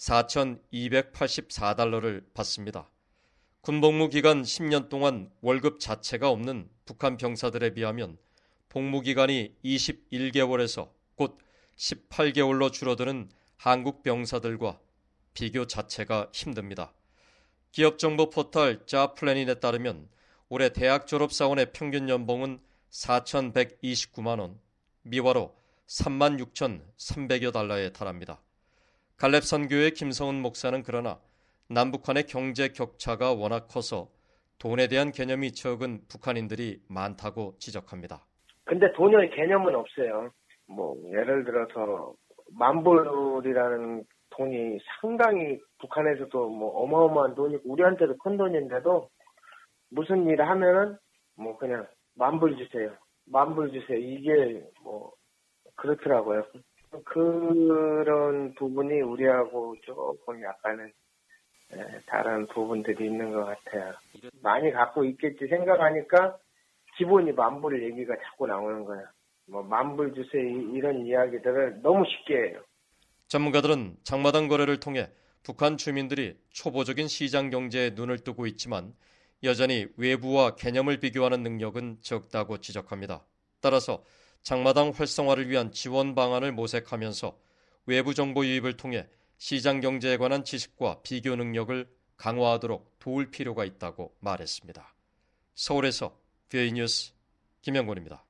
4,284달러를 받습니다. 군복무 기간 10년 동안 월급 자체가 없는 북한 병사들에 비하면 복무 기간이 21개월에서 곧 18개월로 줄어드는 한국 병사들과 비교 자체가 힘듭니다. 기업정보 포털 잡플래닛에 따르면 올해 대학 졸업사원의 평균 연봉은 4,129만 원, 미화로 36,300여 달러에 달합니다. 갈렙선교회 김성은 목사는 그러나 남북한의 경제 격차가 워낙 커서 돈에 대한 개념이 적은 북한인들이 많다고 지적합니다. 근데 돈의 개념은 없어요. 예를 들어서 만불이라는 돈이 상당히 북한에서도 어마어마한 돈이고 우리한테도 큰 돈인데도 무슨 일을 하면은 그냥 만불 주세요. 만불 주세요. 이게 그렇더라고요. 그런 부분이 우리하고 조금 약간은 다른 부분들이 있는 것 같아요. 많이 갖고 있겠지 생각하니까 기본이 만불 얘기가 자꾸 나오는 거예요. 뭐 만불 주세요 이런 이야기들을 너무 쉽게 해요. 전문가들은 장마당 거래를 통해 북한 주민들이 초보적인 시장 경제에 눈을 뜨고 있지만 여전히 외부와 개념을 비교하는 능력은 적다고 지적합니다. 따라서 장마당 활성화를 위한 지원 방안을 모색하면서 외부 정보 유입을 통해 시장 경제에 관한 지식과 비교 능력을 강화하도록 도울 필요가 있다고 말했습니다. 서울에서 VOA 뉴스 김영곤입니다.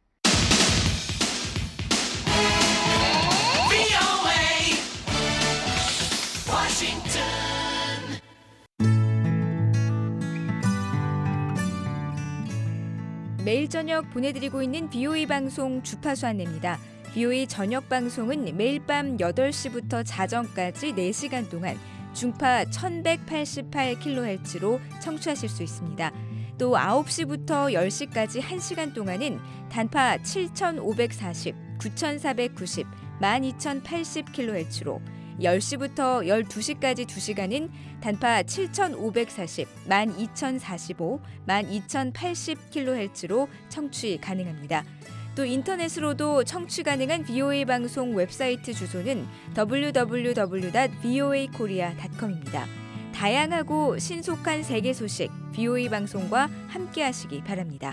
매일 저녁 보내드리고 있는 VOA 방송 주파수 안내입니다. VOA 저녁 방송은 매일 밤 8시부터 자정까지 4시간 동안 중파 1188kHz로 청취하실 수 있습니다. 또 9시부터 10시까지 1시간 동안은 단파 7540, 9490, 12080kHz로 10시부터 12시까지 2시간은 단파 7540, 12045, 12080kHz로 청취 가능합니다. 또 인터넷으로도 청취 가능한 VOA 방송 웹사이트 주소는 www.voakorea.com입니다. 다양하고 신속한 세계 소식 VOA 방송과 함께하시기 바랍니다.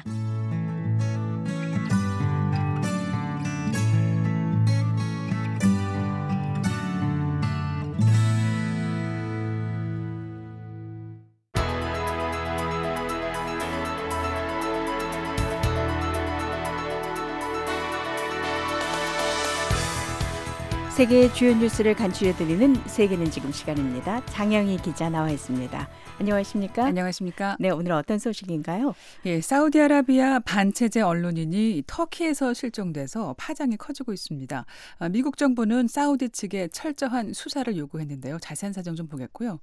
세계의 주요 뉴스를 간추려드리는 세계는 지금 시간입니다. 장영희 기자 나와 있습니다. 안녕하십니까? 안녕하십니까? 네, 오늘 어떤 소식인가요? 예, 사우디아라비아 반체제 언론인이 터키에서 실종돼서 파장이 커지고 있습니다. 미국 정부는 사우디 측에 철저한 수사를 요구했는데요. 자세한 사정 좀 보겠고요.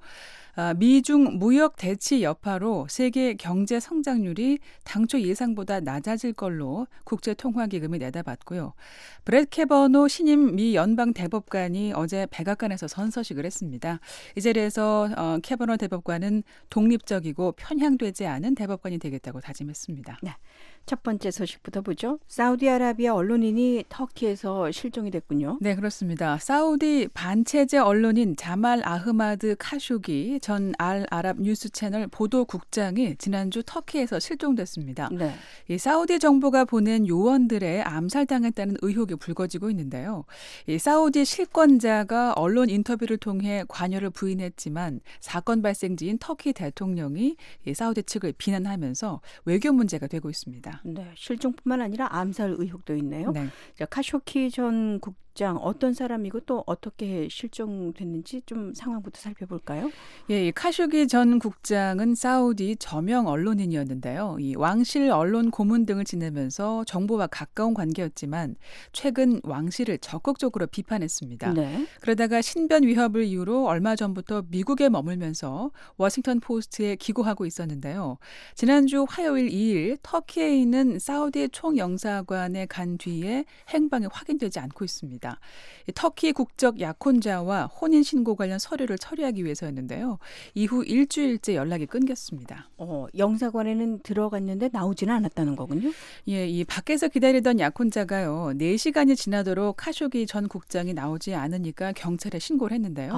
미중 무역 대치 여파로 세계 경제 성장률이 당초 예상보다 낮아질 걸로 국제통화기금이 내다봤고요. 브렛 캐버노 신임 미 연방 대법관이 어제 백악관에서 선서식을 했습니다. 이 자리에서 캐버노 대법관은 독립적이고 편향되지 않은 대법관이 되겠다고 다짐했습니다. 네. 첫 번째 소식부터 보죠. 사우디아라비아 언론인이 터키에서 실종이 됐군요. 네, 그렇습니다. 사우디 반체제 언론인 자말 아흐마드 카쇼기 전 알 아랍 뉴스 채널 보도국장이 지난주 터키에서 실종됐습니다. 네. 이 사우디 정부가 보낸 요원들에 암살당했다는 의혹이 불거지고 있는데요. 이 사우디 실권자가 언론 인터뷰를 통해 관여를 부인했지만 사건 발생지인 터키 대통령이 이 사우디 측을 비난하면서 외교 문제가 되고 있습니다. 네, 실종뿐만 아니라 암살 의혹도 있네요. 네. 자, 카쇼키 전 국장 어떤 사람이고 또 어떻게 실종됐는지 좀 상황부터 살펴볼까요? 예, 이 카쇼기 전 국장은 사우디 저명 언론인이었는데요. 이 왕실 언론 고문 등을 지내면서 정부와 가까운 관계였지만 최근 왕실을 적극적으로 비판했습니다. 네. 그러다가 신변 위협을 이유로 얼마 전부터 미국에 머물면서 워싱턴 포스트에 기고하고 있었는데요. 지난주 화요일 2일 터키에 있는 사우디 총영사관에 간 뒤에 행방이 확인되지 않고 있습니다. 터키 국적 약혼자와 혼인신고 관련 서류를 처리하기 위해서였는데요. 이후 일주일째 연락이 끊겼습니다. 영사관에는 들어갔는데 나오지는 않았다는 거군요? 예, 이 밖에서 기다리던 약혼자가요. 4시간이 지나도록 카쇼기 전 국장이 나오지 않으니까 경찰에 신고를 했는데요.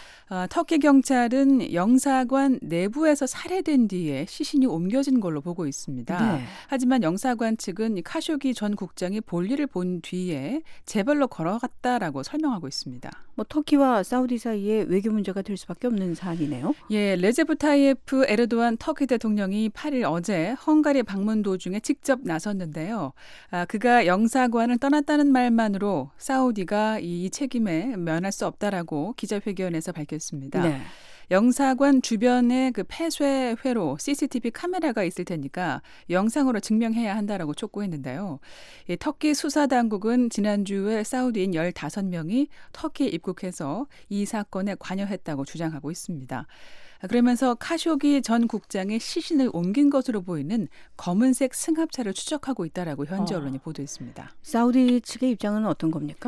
터키 경찰은 영사관 내부에서 살해된 뒤에 시신이 옮겨진 걸로 보고 있습니다. 네. 하지만 영사관 측은 카쇼기 전 국장이 볼일을 본 뒤에 제발로 걸어갔다라고 설명하고 있습니다. 뭐 터키와 사우디 사이에 외교 문제가 될 수밖에 없는 사안이네요. 예, 레제프 타이에프 에르도안 터키 대통령이 8일 어제 헝가리 방문 도중에 직접 나섰는데요. 그가 영사관을 떠났다는 말만으로 사우디가 이 책임에 면할 수 없다라고 기자회견에서 밝혔습니다. 네. 영사관 주변에 그 폐쇄회로 CCTV 카메라가 있을 테니까 영상으로 증명해야 한다라고 촉구했는데요. 터키 수사당국은 지난주에 사우디인 15명이 터키에 입국해서 이 사건에 관여했다고 주장하고 있습니다. 그러면서 카쇼기 전 국장의 시신을 옮긴 것으로 보이는 검은색 승합차를 추적하고 있다라고 현지 언론이 보도했습니다. 사우디 측의 입장은 어떤 겁니까?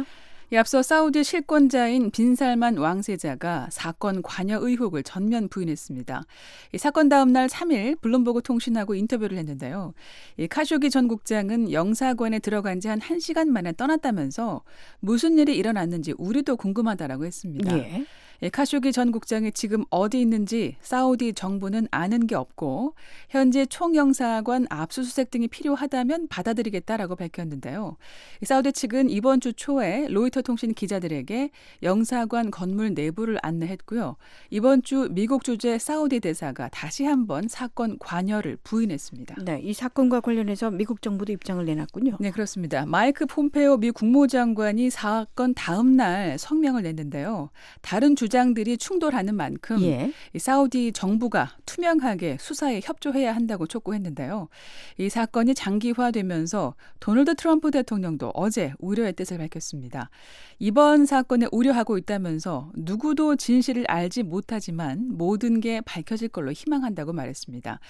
앞서 사우디 실권자인 빈살만 왕세자가 사건 관여 의혹을 전면 부인했습니다. 이 사건 다음 날 3일 블룸버그 통신하고 인터뷰를 했는데요. 이 카쇼기 전 국장은 영사관에 들어간 지 한 1시간 만에 떠났다면서 무슨 일이 일어났는지 우리도 궁금하다라고 했습니다. 예. 카쇼기 전 국장이 지금 어디 있는지 사우디 정부는 아는 게 없고 현재 총영사관 압수수색 등이 필요하다면 받아들이겠다라고 밝혔는데요. 사우디 측은 이번 주 초에 로이터 통신 기자들에게 영사관 건물 내부를 안내했고요. 이번 주 미국 주재 사우디 대사가 다시 한번 사건 관여를 부인했습니다. 네, 이 사건과 관련해서 미국 정부도 입장을 내놨군요. 네, 그렇습니다. 마이크 폼페오 미 국무장관이 사건 다음 날 성명을 냈는데요. 다른 주장들이 충돌하는 만큼 예. 이 사우디 정부가 투명하게 수사에 협조해야 한다고 촉구했는데요. 이 사건이 장기화되면서 도널드 트럼프 대통령도 어제 우려의 뜻을 밝혔습니다. 이번 사건에 우려하고 있다면서 누구도 진실을 알지 못하지만 모든 게 밝혀질 걸로 희망한다고 말했습니다.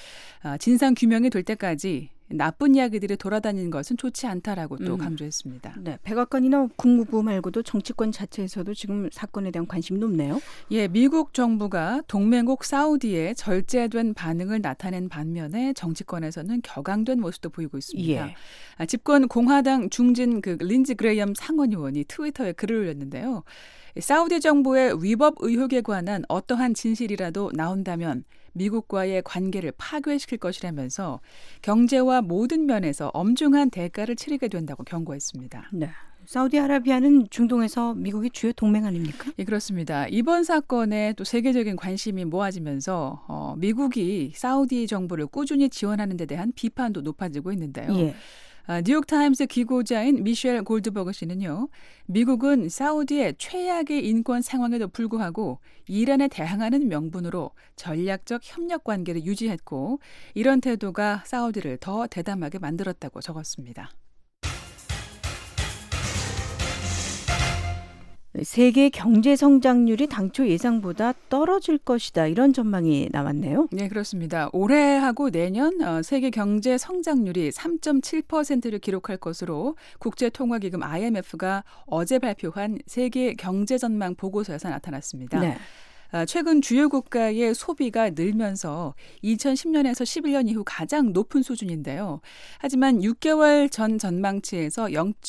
진상 규명이 될 때까지 나쁜 이야기들이 돌아다니는 것은 좋지 않다라고 또 강조했습니다. 네, 백악관이나 국무부 말고도 정치권 자체에서도 지금 사건에 대한 관심이 높네요. 예, 미국 정부가 동맹국 사우디에 절제된 반응을 나타낸 반면에 정치권에서는 격앙된 모습도 보이고 있습니다. 예. 집권 공화당 중진 린지 그레이엄 상원 의원이 트위터에 글을 올렸는데요. 사우디 정부의 위법 의혹에 관한 어떠한 진실이라도 나온다면 미국과의 관계를 파괴시킬 것이라면서 경제와 모든 면에서 엄중한 대가를 치르게 된다고 경고했습니다. 네. 사우디아라비아는 중동에서 미국의 주요 동맹 아닙니까? 예, 그렇습니다. 이번 사건에 또 세계적인 관심이 모아지면서 미국이 사우디 정부를 꾸준히 지원하는 데 대한 비판도 높아지고 있는데요. 예. 뉴욕타임스 기고자인 미셸 골드버그 씨는요. 미국은 사우디의 최악의 인권 상황에도 불구하고 이란에 대항하는 명분으로 전략적 협력 관계를 유지했고 이런 태도가 사우디를 더 대담하게 만들었다고 적었습니다. 세계 경제 성장률이 당초 예상보다 떨어질 것이다. 이런 전망이 나왔네요. 네, 그렇습니다. 올해하고 내년 세계 경제 성장률이 3.7%를 기록할 것으로 국제통화기금 IMF가 어제 발표한 세계 경제 전망 보고서에서 나타났습니다. 네. 최근 주요 국가의 소비가 늘면서 2010년에서 11년 이후 가장 높은 수준인데요. 하지만 6개월 전 전망치에서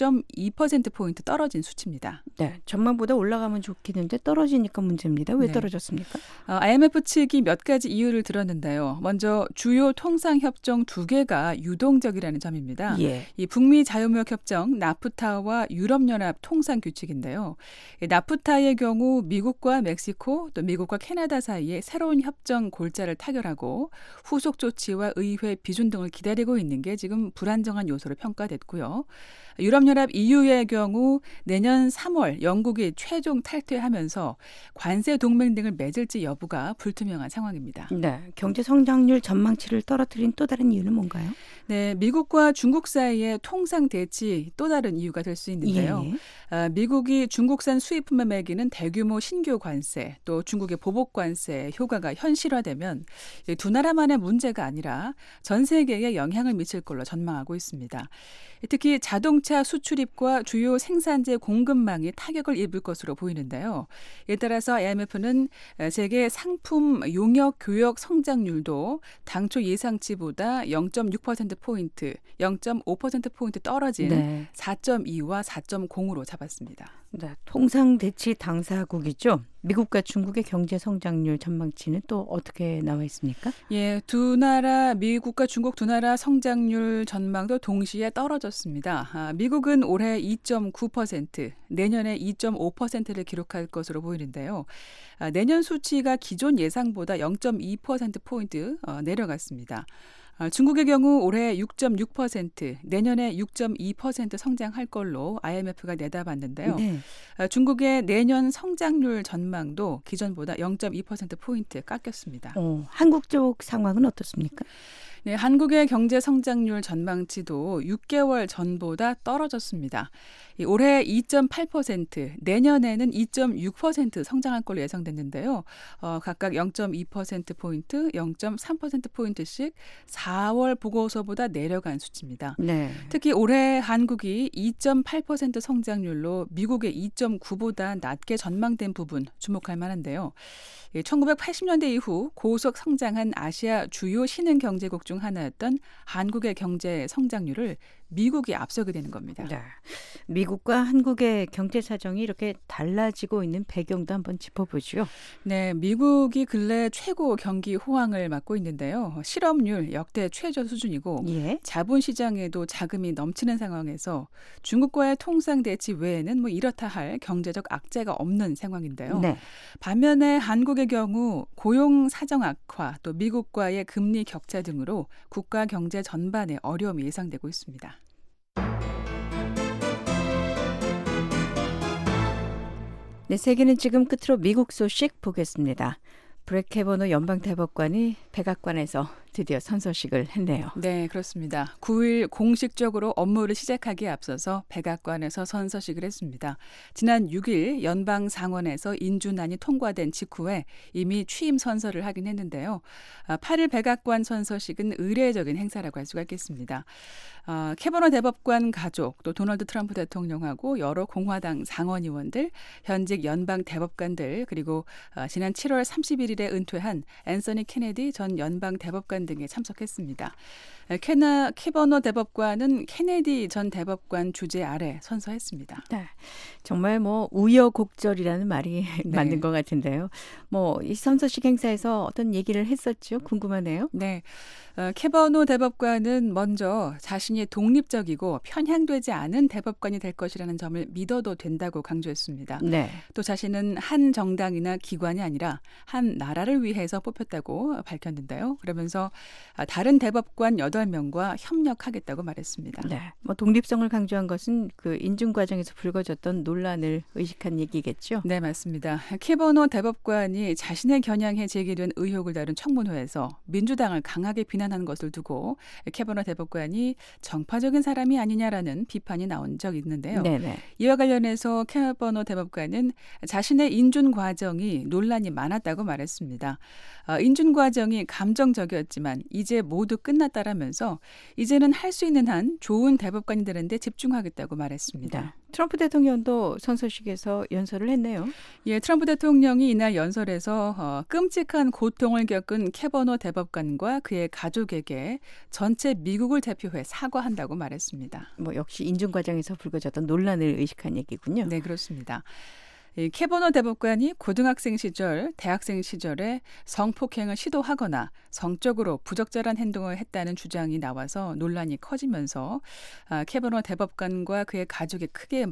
0.2%포인트 떨어진 수치입니다. 네, 전망보다 올라가면 좋겠는데 떨어지니까 문제입니다. 왜 떨어졌습니까? IMF 측이 몇 가지 이유를 들었는데요. 먼저 주요 통상협정 2개가 유동적이라는 점입니다. 예. 이 북미 자유무역협정 나프타와 유럽연합 통상규칙인데요. 나프타의 경우 미국과 멕시코 또 미국과 캐나다 사이에 새로운 협정 골자를 타결하고 후속 조치와 의회 비준 등을 기다리고 있는 게 지금 불안정한 요소로 평가됐고요. 유럽연합 EU의 경우 내년 3월 영국이 최종 탈퇴하면서 관세 동맹 등을 맺을지 여부가 불투명한 상황입니다. 네, 경제 성장률 전망치를 떨어뜨린 또 다른 이유는 뭔가요? 네, 미국과 중국 사이의 통상 대치 또 다른 이유가 될 수 있는데요. 예. 미국이 중국산 수입품에 매기는 대규모 신규 관세 또 중국의 보복 관세 효과가 현실화되면 두 나라만의 문제가 아니라 전 세계에 영향을 미칠 걸로 전망하고 있습니다. 특히 자동차 수출입과 주요 생산재 공급망이 타격을 입을 것으로 보이는데요. 이에 따라서 IMF는 세계 상품 용역 교역 성장률도 당초 예상치보다 0.6%포인트, 0.5%포인트 떨어진 4.2와 4.0으로 잡았습니다. 네, 통상 대치 당사국이죠. 미국과 중국의 경제 성장률 전망치는 또 어떻게 나와 있습니까? 예, 두 나라 미국과 중국 두 나라 성장률 전망도 동시에 떨어졌습니다. 미국은 올해 2.9%, 내년에 2.5%를 기록할 것으로 보이는데요. 내년 수치가 기존 예상보다 0.2%포인트 내려갔습니다. 중국의 경우 올해 6.6%, 내년에 6.2% 성장할 걸로 IMF가 내다봤는데요. 네. 중국의 내년 성장률 전망도 기존보다 0.2%포인트 깎였습니다. 한국 쪽 상황은 어떻습니까? 네, 한국의 경제 성장률 전망치도 6개월 전보다 떨어졌습니다. 올해 2.8%, 내년에는 2.6% 성장할 걸로 예상됐는데요. 각각 0.2%포인트, 0.3%포인트씩 4월 보고서보다 내려간 수치입니다. 네. 특히 올해 한국이 2.8% 성장률로 미국의 2.9보다 낮게 전망된 부분 주목할 만한데요. 1980년대 이후 고속 성장한 아시아 주요 신흥 경제국 중 하나였던 한국의 경제 성장률을 미국이 앞서게 되는 겁니다. 네. 미국과 한국의 경제 사정이 이렇게 달라지고 있는 배경도 한번 짚어보죠. 네, 미국이 근래 최고 경기 호황을 맞고 있는데요. 실업률 역대 최저 수준이고 자본시장에도 자금이 넘치는 상황에서 중국과의 통상 대치 외에는 이렇다 할 경제적 악재가 없는 상황인데요. 네. 반면에 한국의 경우 고용 사정 악화, 또 미국과의 금리 격차 등으로 국가 경제 전반에 어려움이 예상되고 있습니다. 네, 세계는 지금 끝으로 미국 소식 보겠습니다. 브렉 캐버너 연방대법관이 백악관에서 드디어 선서식을 했네요. 네, 그렇습니다. 9일 공식적으로 업무를 시작하기에 앞서서 백악관에서 선서식을 했습니다. 지난 6일 연방상원에서 인준안이 통과된 직후에 이미 취임 선서를 하긴 했는데요. 8일 백악관 선서식은 의례적인 행사라고 할 수가 있겠습니다. 캐버너 대법관 가족, 또 도널드 트럼프 대통령하고 여러 공화당 상원의원들, 현직 연방 대법관들, 그리고 지난 7월 31일에 은퇴한 앤서니 케네디 전 연방 대법관 등에 참석했습니다. 캐버너 대법관은 케네디 전 대법관 주재 아래 선서했습니다. 네, 정말 우여곡절이라는 말이 맞는 것 같은데요. 이 선서식 행사에서 어떤 얘기를 했었죠? 궁금하네요. 네, 캐버너 대법관은 먼저 자신이 독립적이고 편향되지 않은 대법관이 될 것이라는 점을 믿어도 된다고 강조했습니다. 네. 또 자신은 한 정당이나 기관이 아니라 한 나라를 위해서 뽑혔다고 밝혔는데요. 그러면서 다른 대법관 8명과 협력하겠다고 말했습니다. 네, 독립성을 강조한 것은 그 인준 과정에서 불거졌던 논란을 의식한 얘기겠죠? 네, 맞습니다. 캐버너 대법관이 자신의 겨냥에 제기된 의혹을 다룬 청문회에서 민주당을 강하게 비난한 것을 두고 캐버너 대법관이 정파적인 사람이 아니냐라는 비판이 나온 적이 있는데요. 네네. 이와 관련해서 캐버너 대법관은 자신의 인준 과정이 논란이 많았다고 말했습니다. 인준 과정이 감정적이었지만 이제 모두 끝났다라면서 이제는 할 수 있는 한 좋은 대법관이 되는데 집중하겠다고 말했습니다. 네. 트럼프 대통령도 선서식에서 연설을 했네요. 예, 트럼프 대통령이 이날 연설에서 끔찍한 고통을 겪은 캐버너 대법관과 그의 가족에게 전체 미국을 대표해 사과한다고 말했습니다. 역시 인준 과정에서 불거졌던 논란을 의식한 얘기군요. 네, 그렇습니다. 캐버너 대법관이 고등학생 시절, 대학생 시절에 성폭행을 시도하거나 성적으로 부적절한 행동을 했다는 주장이 나와서 논란이 커지면서 캐버너 대법관과 그의 가족이 크게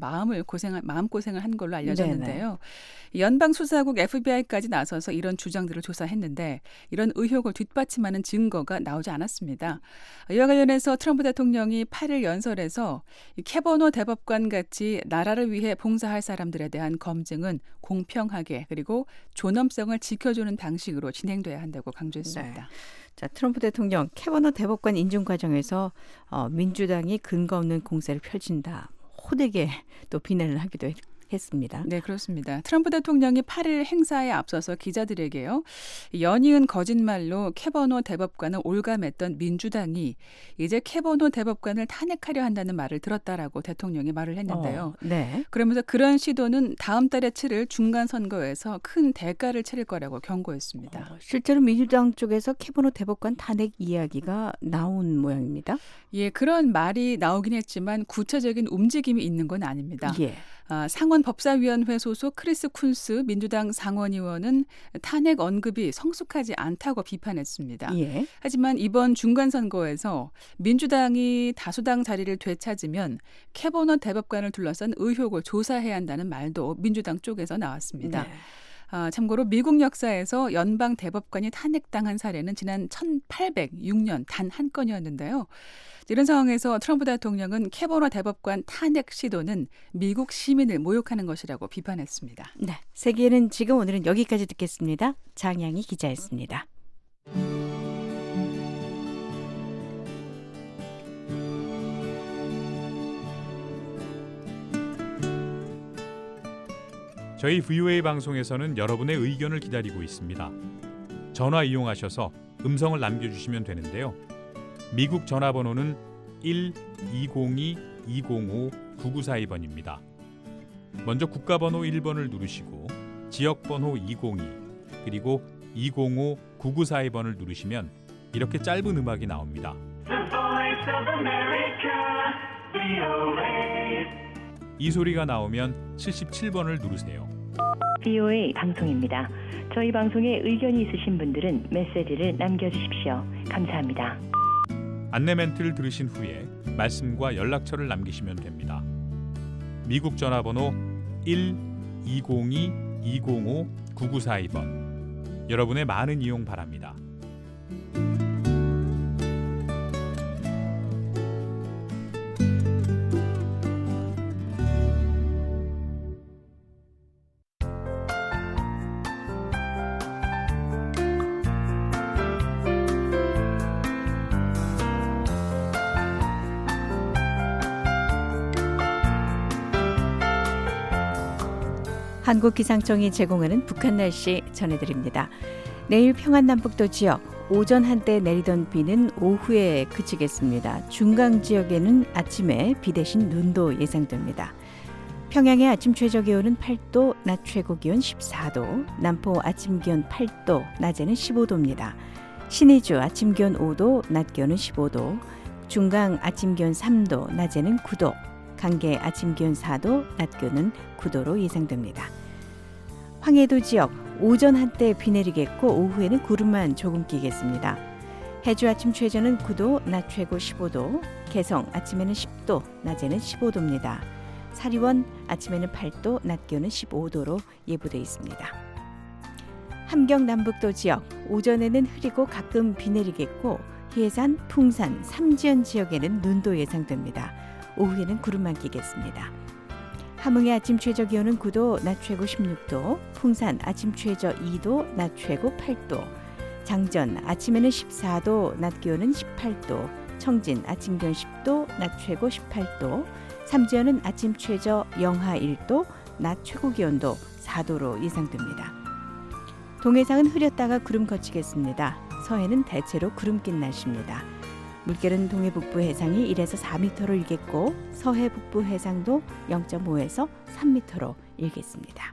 마음고생을 한 걸로 알려졌는데요. 네네. 연방수사국 FBI까지 나서서 이런 주장들을 조사했는데 이런 의혹을 뒷받침하는 증거가 나오지 않았습니다. 이와 관련해서 트럼프 대통령이 8일 연설에서 캐버너 대법관 같이 나라를 위해 봉사할 사람들에 대한 검증은 공평하게 그리고 존엄성을 지켜주는 방식으로 진행돼야 한다고 강조했습니다. 네. 자, 트럼프 대통령 캐버너 대법관 인준 과정에서 민주당이 근거 없는 공세를 펼친다. 호되게 또 비난을 하기도 했습니다. 네, 그렇습니다. 트럼프 대통령이 8일 행사에 앞서서 기자들에게요. 연이은 거짓말로 캐버너 대법관을 올감했던 민주당이 이제 캐버너 대법관을 탄핵하려 한다는 말을 들었다라고 대통령이 말을 했는데요. 네. 그러면서 그런 시도는 다음 달에 치를 중간 선거에서 큰 대가를 치를 거라고 경고했습니다. 실제로 민주당 쪽에서 캐버너 대법관 탄핵 이야기가 나온 모양입니다. 예, 그런 말이 나오긴 했지만 구체적인 움직임이 있는 건 아닙니다. 예. 상원법사위원회 소속 크리스 쿤스 민주당 상원의원은 탄핵 언급이 성숙하지 않다고 비판했습니다. 예. 하지만 이번 중간선거에서 민주당이 다수당 자리를 되찾으면 캐버너 대법관을 둘러싼 의혹을 조사해야 한다는 말도 민주당 쪽에서 나왔습니다. 네. 참고로 미국 역사에서 연방 대법관이 탄핵당한 사례는 지난 1806년 단 한 건이었는데요. 이런 상황에서 트럼프 대통령은 캐버너 대법관 탄핵 시도는 미국 시민을 모욕하는 것이라고 비판했습니다. 네, 세계는 지금 오늘은 여기까지 듣겠습니다. 장양희 기자였습니다. 저희 VOA 방송에서는 여러분의 의견을 기다리고 있습니다. 전화 이용하셔서 음성을 남겨주시면 되는데요. 미국 전화번호는 1-202-205-9942번입니다. 먼저 국가번호 1번을 누르시고 지역번호 202 그리고 205-9942번을 누르시면 이렇게 짧은 음악이 나옵니다. 이 소리가 나오면 77번을 누르세요. VOA 방송입니다. 저희 방송에 의견이 있으신 분들은 메시지를 남겨주십시오. 감사합니다. 안내 멘트를 들으신 후에 말씀과 연락처를 남기시면 됩니다. 미국 전화번호 1-202-205-9942번. 여러분의 많은 이용 바랍니다. 한국기상청이 제공하는 북한 날씨 전해드립니다. 내일 평안남북도 지역 오전 한때 내리던 비는 오후에 그치겠습니다. 중강 지역에는 아침에 비 대신 눈도 예상됩니다. 평양의 아침 최저기온은 8도, 낮 최고기온 14도, 남포 아침 기온 8도, 낮에는 15도입니다. 신의주 아침 기온 5도, 낮 기온은 15도, 중강 아침 기온 3도, 낮에는 9도, 강계 아침 기온 4도, 낮 기온은 9도로 예상됩니다. 황해도 지역 오전 한때 비 내리겠고 오후에는 구름만 조금 끼겠습니다. 해주 아침 최저는 9도, 낮 최고 15도, 개성 아침에는 10도, 낮에는 15도입니다. 사리원 아침에는 8도, 낮 기온은 15도로 예보돼 있습니다. 함경 남북도 지역 오전에는 흐리고 가끔 비 내리겠고 해산, 풍산, 삼지연 지역에는 눈도 예상됩니다. 오후에는 구름만 끼겠습니다. 함흥의 아침 최저 기온은 9도, 낮 최고 16도, 풍산 아침 최저 2도, 낮 최고 8도, 장전 아침에는 14도, 낮 기온은 18도, 청진 아침 기온 10도, 낮 최고 18도, 삼지연은 아침 최저 영하 1도, 낮 최고 기온도 4도로 예상됩니다. 동해상은 흐렸다가 구름 거치겠습니다. 서해는 대체로 구름 낀 날씨입니다. 물결은 동해 북부 해상이 1에서 4m로 일겠고 서해 북부 해상도 0.5에서 3m로 일겠습니다.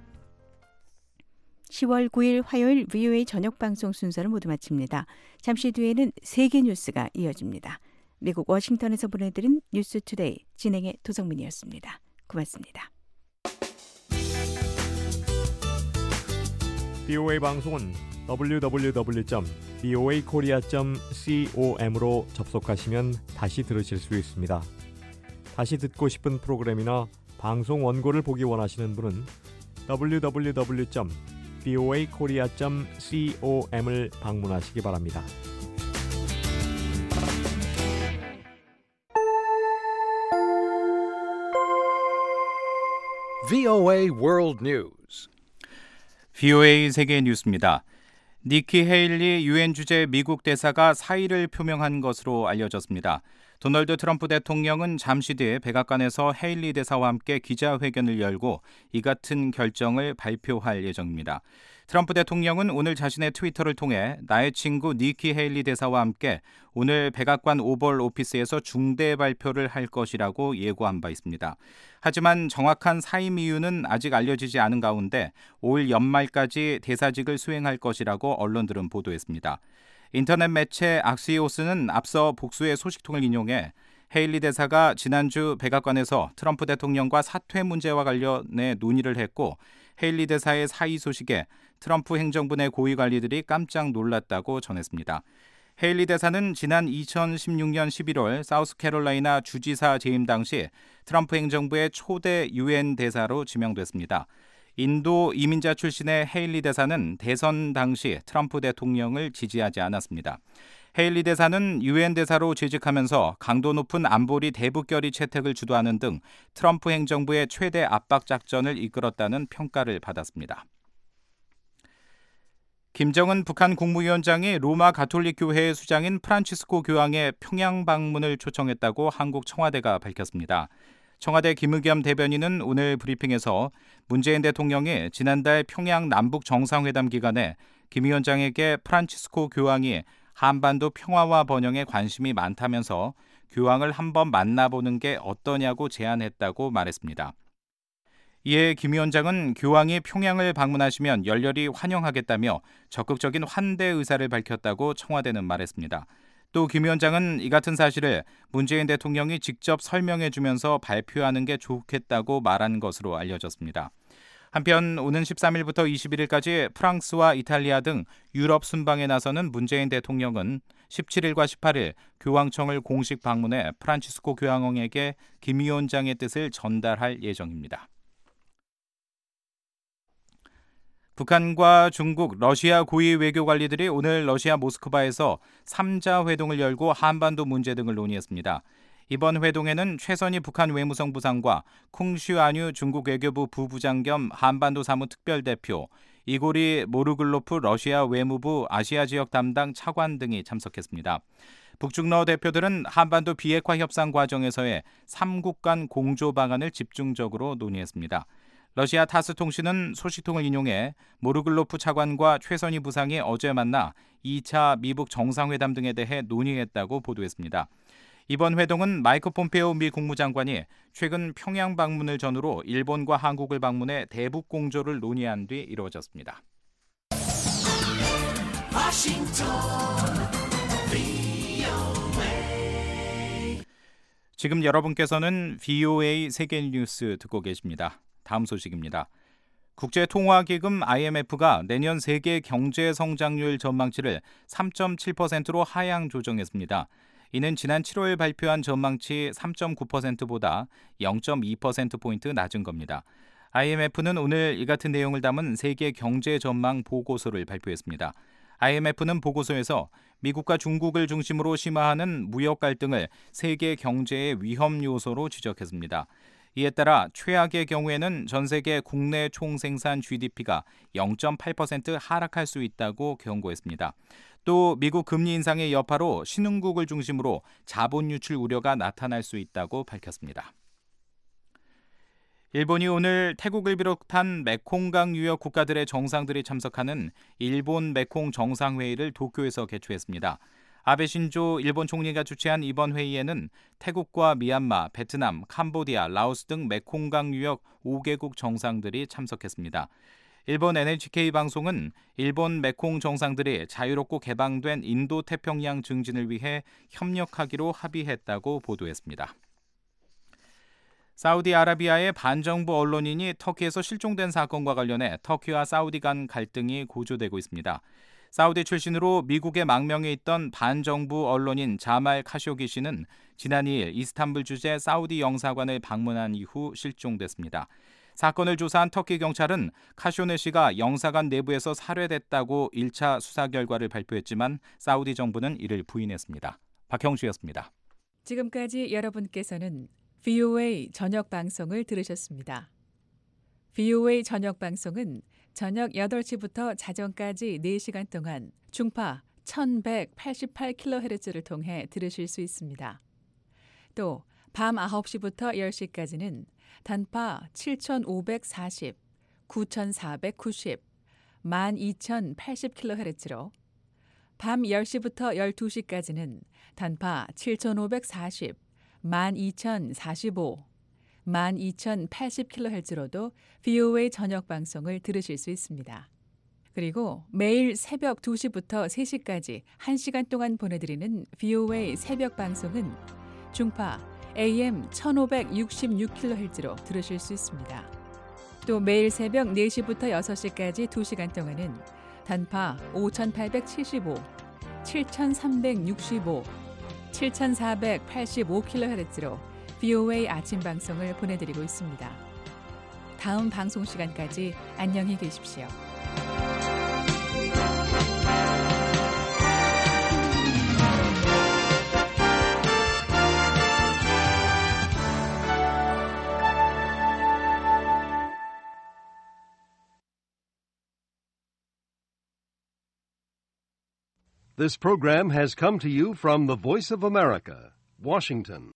10월 9일 화요일 VOA 저녁 방송 순서를 모두 마칩니다. 잠시 뒤에는 세계 뉴스가 이어집니다. 미국 워싱턴에서 보내드린 뉴스투데이 진행의 도성민이었습니다. 고맙습니다. VOA 방송은 www.voakorea.com으로 접속하시면 다시 들으실 수 있습니다. 다시 듣고 싶은 프로그램이나 방송 원고를 보기 원하시는 분은 www.voakorea.com을 방문하시기 바랍니다. VOA World News. VOA 세계 뉴스입니다. 니키 헤일리 유엔 주재 미국 대사가 사의를 표명한 것으로 알려졌습니다. 도널드 트럼프 대통령은 잠시 뒤에 백악관에서 헤일리 대사와 함께 기자회견을 열고 이 같은 결정을 발표할 예정입니다. 트럼프 대통령은 오늘 자신의 트위터를 통해 나의 친구 니키 헤일리 대사와 함께 오늘 백악관 오벌 오피스에서 중대 발표를 할 것이라고 예고한 바 있습니다. 하지만 정확한 사임 이유는 아직 알려지지 않은 가운데 올 연말까지 대사직을 수행할 것이라고 언론들은 보도했습니다. 인터넷 매체 악시오스는 앞서 복수의 소식통을 인용해 헤일리 대사가 지난주 백악관에서 트럼프 대통령과 사퇴 문제와 관련해 논의를 했고 헤일리 대사의 사의 소식에 트럼프 행정부 내 고위 관리들이 깜짝 놀랐다고 전했습니다. 헤일리 대사는 지난 2016년 11월 사우스캐롤라이나 주지사 재임 당시 트럼프 행정부의 초대 유엔 대사로 지명됐습니다. 인도 이민자 출신의 헤일리 대사는 대선 당시 트럼프 대통령을 지지하지 않았습니다. 헤일리 대사는 유엔 대사로 재직하면서 강도 높은 안보리 대북결의 채택을 주도하는 등 트럼프 행정부의 최대 압박 작전을 이끌었다는 평가를 받았습니다. 김정은 북한 국무위원장이 로마 가톨릭 교회의 수장인 프란치스코 교황의 평양 방문을 초청했다고 한국 청와대가 밝혔습니다. 청와대 김의겸 대변인은 오늘 브리핑에서 문재인 대통령이 지난달 평양 남북 정상회담 기간에 김 위원장에게 프란치스코 교황이 한반도 평화와 번영에 관심이 많다면서 교황을 한번 만나보는 게 어떠냐고 제안했다고 말했습니다. 이에 김 위원장은 교황이 평양을 방문하시면 열렬히 환영하겠다며 적극적인 환대 의사를 밝혔다고 청와대는 말했습니다. 또 김 위원장은 이 같은 사실을 문재인 대통령이 직접 설명해 주면서 발표하는 게 좋겠다고 말한 것으로 알려졌습니다. 한편 오는 13일부터 21일까지 프랑스와 이탈리아 등 유럽 순방에 나서는 문재인 대통령은 17일과 18일 교황청을 공식 방문해 프란치스코 교황에게 김 위원장의 뜻을 전달할 예정입니다. 북한과 중국, 러시아 고위 외교 관리들이 오늘 러시아 모스크바에서 3자 회동을 열고 한반도 문제 등을 논의했습니다. 이번 회동에는 최선희 북한 외무성 부상과 쿵슈안유 중국 외교부 부부장 겸 한반도 사무 특별대표, 이고리 모르글로프 러시아 외무부 아시아 지역 담당 차관 등이 참석했습니다. 북중러 대표들은 한반도 비핵화 협상 과정에서의 3국 간 공조 방안을 집중적으로 논의했습니다. 러시아 타스 통신은 소식통을 인용해 모르글로프 차관과 최선희 부상이 어제 만나 2차 미북 정상회담 등에 대해 논의했다고 보도했습니다. 이번 회동은 마이크 폼페오 미 국무장관이 최근 평양 방문을 전후로 일본과 한국을 방문해 대북 공조를 논의한 뒤 이루어졌습니다. 지금 여러분께서는 VOA 세계 뉴스 듣고 계십니다. 다음 소식입니다. 국제통화기금 IMF가 내년 세계 경제 성장률 전망치를 3.7%로 하향 조정했습니다. 이는 지난 7월 발표한 전망치 3.9%보다 0.2%포인트 낮은 겁니다. IMF는 오늘 이 같은 내용을 담은 세계 경제 전망 보고서를 발표했습니다. IMF는 보고서에서 미국과 중국을 중심으로 심화하는 무역 갈등을 세계 경제의 위험 요소로 지적했습니다. 이에 따라 최악의 경우에는 전 세계 국내 총생산 GDP가 0.8% 하락할 수 있다고 경고했습니다. 또 미국 금리 인상의 여파로 신흥국을 중심으로 자본 유출 우려가 나타날 수 있다고 밝혔습니다. 일본이 오늘 태국을 비롯한 메콩강 유역 국가들의 정상들이 참석하는 일본 메콩 정상회의를 도쿄에서 개최했습니다. 아베 신조 일본 총리가 주최한 이번 회의에는 태국과 미얀마, 베트남, 캄보디아, 라오스 등 메콩강 유역 5개국 정상들이 참석했습니다. 일본 NHK 방송은 일본 메콩 정상들이 자유롭고 개방된 인도태평양 증진을 위해 협력하기로 합의했다고 보도했습니다. 사우디아라비아의 반정부 언론인이 터키에서 실종된 사건과 관련해 터키와 사우디 간 갈등이 고조되고 있습니다. 사우디 출신으로 미국의 망명에 있던 반정부 언론인 자말 카쇼기 씨는 지난 2일 이스탄불 주재 사우디 영사관을 방문한 이후 실종됐습니다. 사건을 조사한 터키 경찰은 카쇼네 씨가 영사관 내부에서 살해됐다고 1차 수사 결과를 발표했지만 사우디 정부는 이를 부인했습니다. 박형주였습니다. 지금까지 여러분께서는 VOA 저녁 방송을 들으셨습니다. VOA 저녁 방송은 저녁 8시부터 자정까지 4시간 동안 중파 1188kHz를 통해 들으실 수 있습니다. 또 밤 9시부터 10시까지는 단파 7540, 9490, 12080kHz로 밤 10시부터 12시까지는 단파 7540, 12045, 12080kHz로도 VOA 저녁 방송을 들으실 수 있습니다. 그리고 매일 새벽 2시부터 3시까지 1시간 동안 보내드리는 VOA 새벽 방송은 중파 AM 1566kHz로 들으실 수 있습니다. 또 매일 새벽 4시부터 6시까지 2시간 동안은 단파 5875, 7365, 7485kHz로 VOA 아침 방송을 보내드리고 있습니다. 다음 방송 시간까지 안녕히 계십시오. This program has come to you from the Voice of America, Washington.